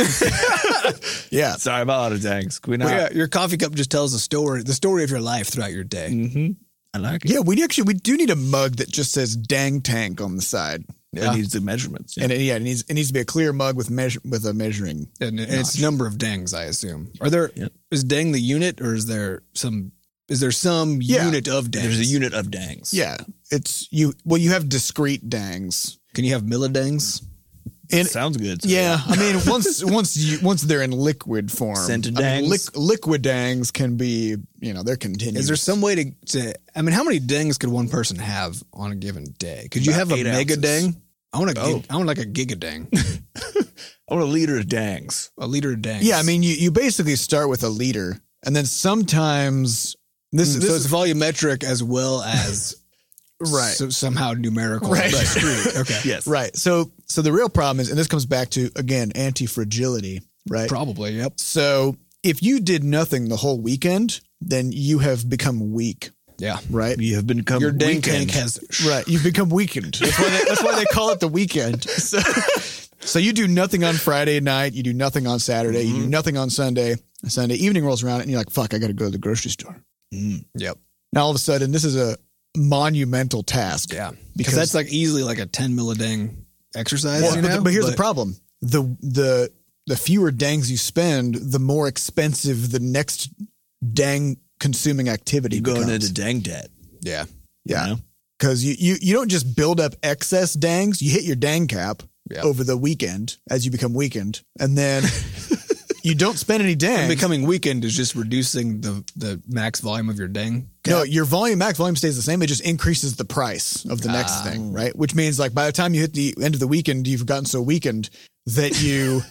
Speaker 1: Yeah.
Speaker 2: Sorry about all the dangs. Can we not?
Speaker 3: Well, yeah, your coffee cup just tells the story of your life throughout your day.
Speaker 2: Mm-hmm. I like it.
Speaker 1: Yeah, we do need a mug that just says dang tank on the side.
Speaker 2: It needs the measurements. Yeah.
Speaker 1: And it needs to be a clear mug with a measuring.
Speaker 3: And it's number of dangs, I assume. Is dang the unit, or is there some unit of dangs?
Speaker 2: There's a unit of dangs.
Speaker 1: Yeah. You have discrete dangs.
Speaker 3: Can you have millidangs?
Speaker 1: And
Speaker 2: Sounds good.
Speaker 1: yeah, I mean once they're in liquid form.
Speaker 2: Scented
Speaker 1: I mean,
Speaker 2: dangs?
Speaker 1: liquid dangs can be, they're continuous.
Speaker 3: Is there some way to I mean, how many dangs could one person have on a given day? Could you
Speaker 2: About
Speaker 3: have a
Speaker 2: 8
Speaker 3: mega
Speaker 2: ounces.
Speaker 3: dang? I want like a giga dang.
Speaker 2: I want a liter of dangs.
Speaker 3: A liter of dangs.
Speaker 1: Yeah, I mean you basically start with a liter and then sometimes this
Speaker 3: so it's volumetric as well as
Speaker 1: right.
Speaker 3: so somehow numerical.
Speaker 1: Right.
Speaker 3: Discrete. Okay.
Speaker 2: Yes.
Speaker 1: Right. So the real problem is, and this comes back to, again, anti-fragility, right?
Speaker 3: Probably. Yep.
Speaker 1: So if you did nothing the whole weekend, then you have become weak,
Speaker 3: Yeah.
Speaker 1: right?
Speaker 2: You have become
Speaker 3: Your dang
Speaker 2: weakened.
Speaker 3: tank has
Speaker 1: Right. You've become weakened. That's why they call it the weekend. So you do nothing on Friday night. You do nothing on Saturday. You do nothing on Sunday. Sunday evening rolls around and you're like, fuck, I got to go to the grocery store.
Speaker 3: Yep.
Speaker 1: Now, all of a sudden, this is a monumental task.
Speaker 3: Yeah. Because that's like easily like a 10 millidang exercise.
Speaker 1: Well,
Speaker 3: you know?
Speaker 1: but here's the problem. The fewer dangs you spend, the more expensive the next dang consuming activity
Speaker 2: You're going
Speaker 1: becomes.
Speaker 2: into dang debt.
Speaker 3: Yeah.
Speaker 1: Yeah.
Speaker 2: You know?
Speaker 1: Because you don't just build up excess dangs, you hit your dang cap
Speaker 3: Yeah.
Speaker 1: over the weekend as you become weakened. And then you don't spend any dangs.
Speaker 3: And becoming weakened is just reducing the max volume of your dang.
Speaker 1: No, your max volume stays the same. It just increases the price of the next thing, right? Which means like by the time you hit the end of the weekend, you've gotten so weakened that you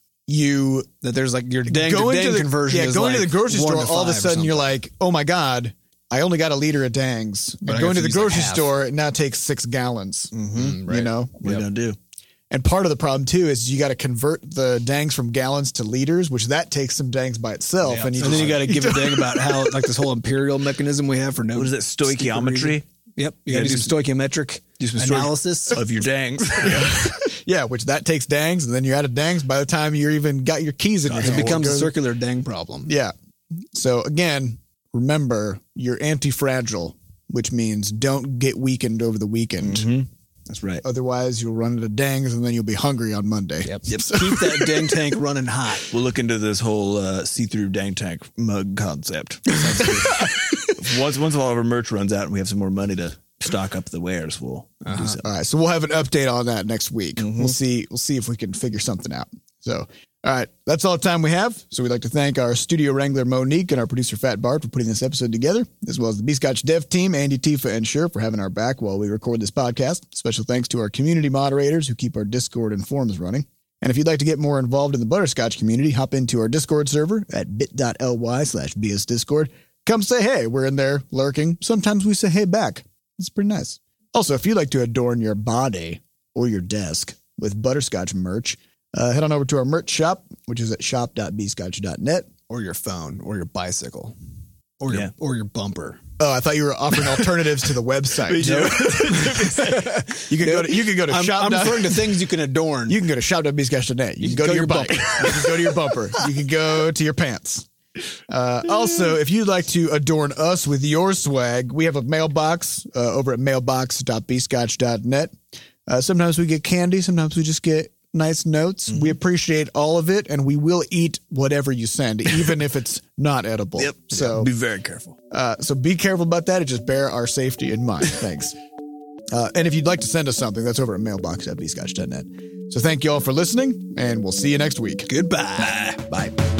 Speaker 3: That there's like your dang
Speaker 1: go
Speaker 3: to
Speaker 1: into
Speaker 3: dang
Speaker 1: the
Speaker 3: conversion.
Speaker 1: Yeah,
Speaker 3: is
Speaker 1: going
Speaker 3: like
Speaker 1: to the grocery
Speaker 3: 1
Speaker 1: store,
Speaker 3: to
Speaker 1: all of a
Speaker 3: 5 or
Speaker 1: sudden you're
Speaker 3: something.
Speaker 1: like, oh my God, I only got a liter of dangs.
Speaker 3: But I
Speaker 1: And going
Speaker 3: got
Speaker 1: to
Speaker 3: to
Speaker 1: the
Speaker 3: use, like,
Speaker 1: grocery
Speaker 3: half.
Speaker 1: store, it now takes 6 gallons.
Speaker 3: Right.
Speaker 1: You know?
Speaker 2: What are you going to do?
Speaker 1: And part of the problem too is you got to convert the dangs from gallons to liters, which that takes some dangs by itself.
Speaker 3: Yeah.
Speaker 1: And,
Speaker 3: And then you got to give a dang about how like this whole imperial mechanism we have for no.
Speaker 2: What is that? Stoichiometry
Speaker 3: Yep. You got to do some stoichiometric analysis.
Speaker 2: of your dangs.
Speaker 1: yeah, which that takes dangs, and then you're out of dangs by the time you even got your keys in your
Speaker 3: It
Speaker 1: hand.
Speaker 3: becomes a
Speaker 1: Goes-
Speaker 3: circular dang problem.
Speaker 1: Yeah. So again, remember you're anti-fragile, which means don't get weakened over the weekend.
Speaker 2: That's right.
Speaker 1: Otherwise, you'll run into dangs and then you'll be hungry on Monday.
Speaker 3: Yep. Keep that dang tank running hot.
Speaker 2: We'll look into this whole see-through dang tank mug concept. once all of our merch runs out and we have some more money to stock up the wares, we'll do something.
Speaker 1: All right, so we'll have an update on that next week. We'll see if we can figure something out. So, all right, that's all the time we have. So we'd like to thank our studio wrangler Monique and our producer Fat Bart for putting this episode together, as well as the B-Scotch dev team, Andy, Tifa, and Sher for having our back while we record this podcast. Special thanks to our community moderators who keep our Discord and forums running. And if you'd like to get more involved in the Butterscotch community, hop into our Discord server at bit.ly/bsdiscord. Come say hey. We're in there lurking. Sometimes we say hey back. It's pretty nice. Also, if you'd like to adorn your body or your desk with Butterscotch merch, head on over to our merch shop, which is at shop.bscotch.net.
Speaker 3: Or your phone, or your bicycle, or your bumper.
Speaker 1: Oh, I thought you were offering alternatives to the website. You can go to shop.
Speaker 3: I'm referring to things you can adorn.
Speaker 1: You can go to shop.bscotch.net. You can go to your bike. You can go to your bumper. You can go to your pants. Also, if you'd like to adorn us with your swag, we have a mailbox over at mailbox.bscotch.net. Sometimes we get candy. Sometimes we just get nice notes. We appreciate all of it, and we will eat whatever you send, even if it's not edible.
Speaker 2: Yep.
Speaker 1: So
Speaker 2: be very careful.
Speaker 1: So be careful about that, and just bear our safety in mind. Thanks. And if you'd like to send us something, that's over at mailbox.bscotch.net. So thank you all for listening, and we'll see you next week.
Speaker 3: Goodbye.
Speaker 1: Bye.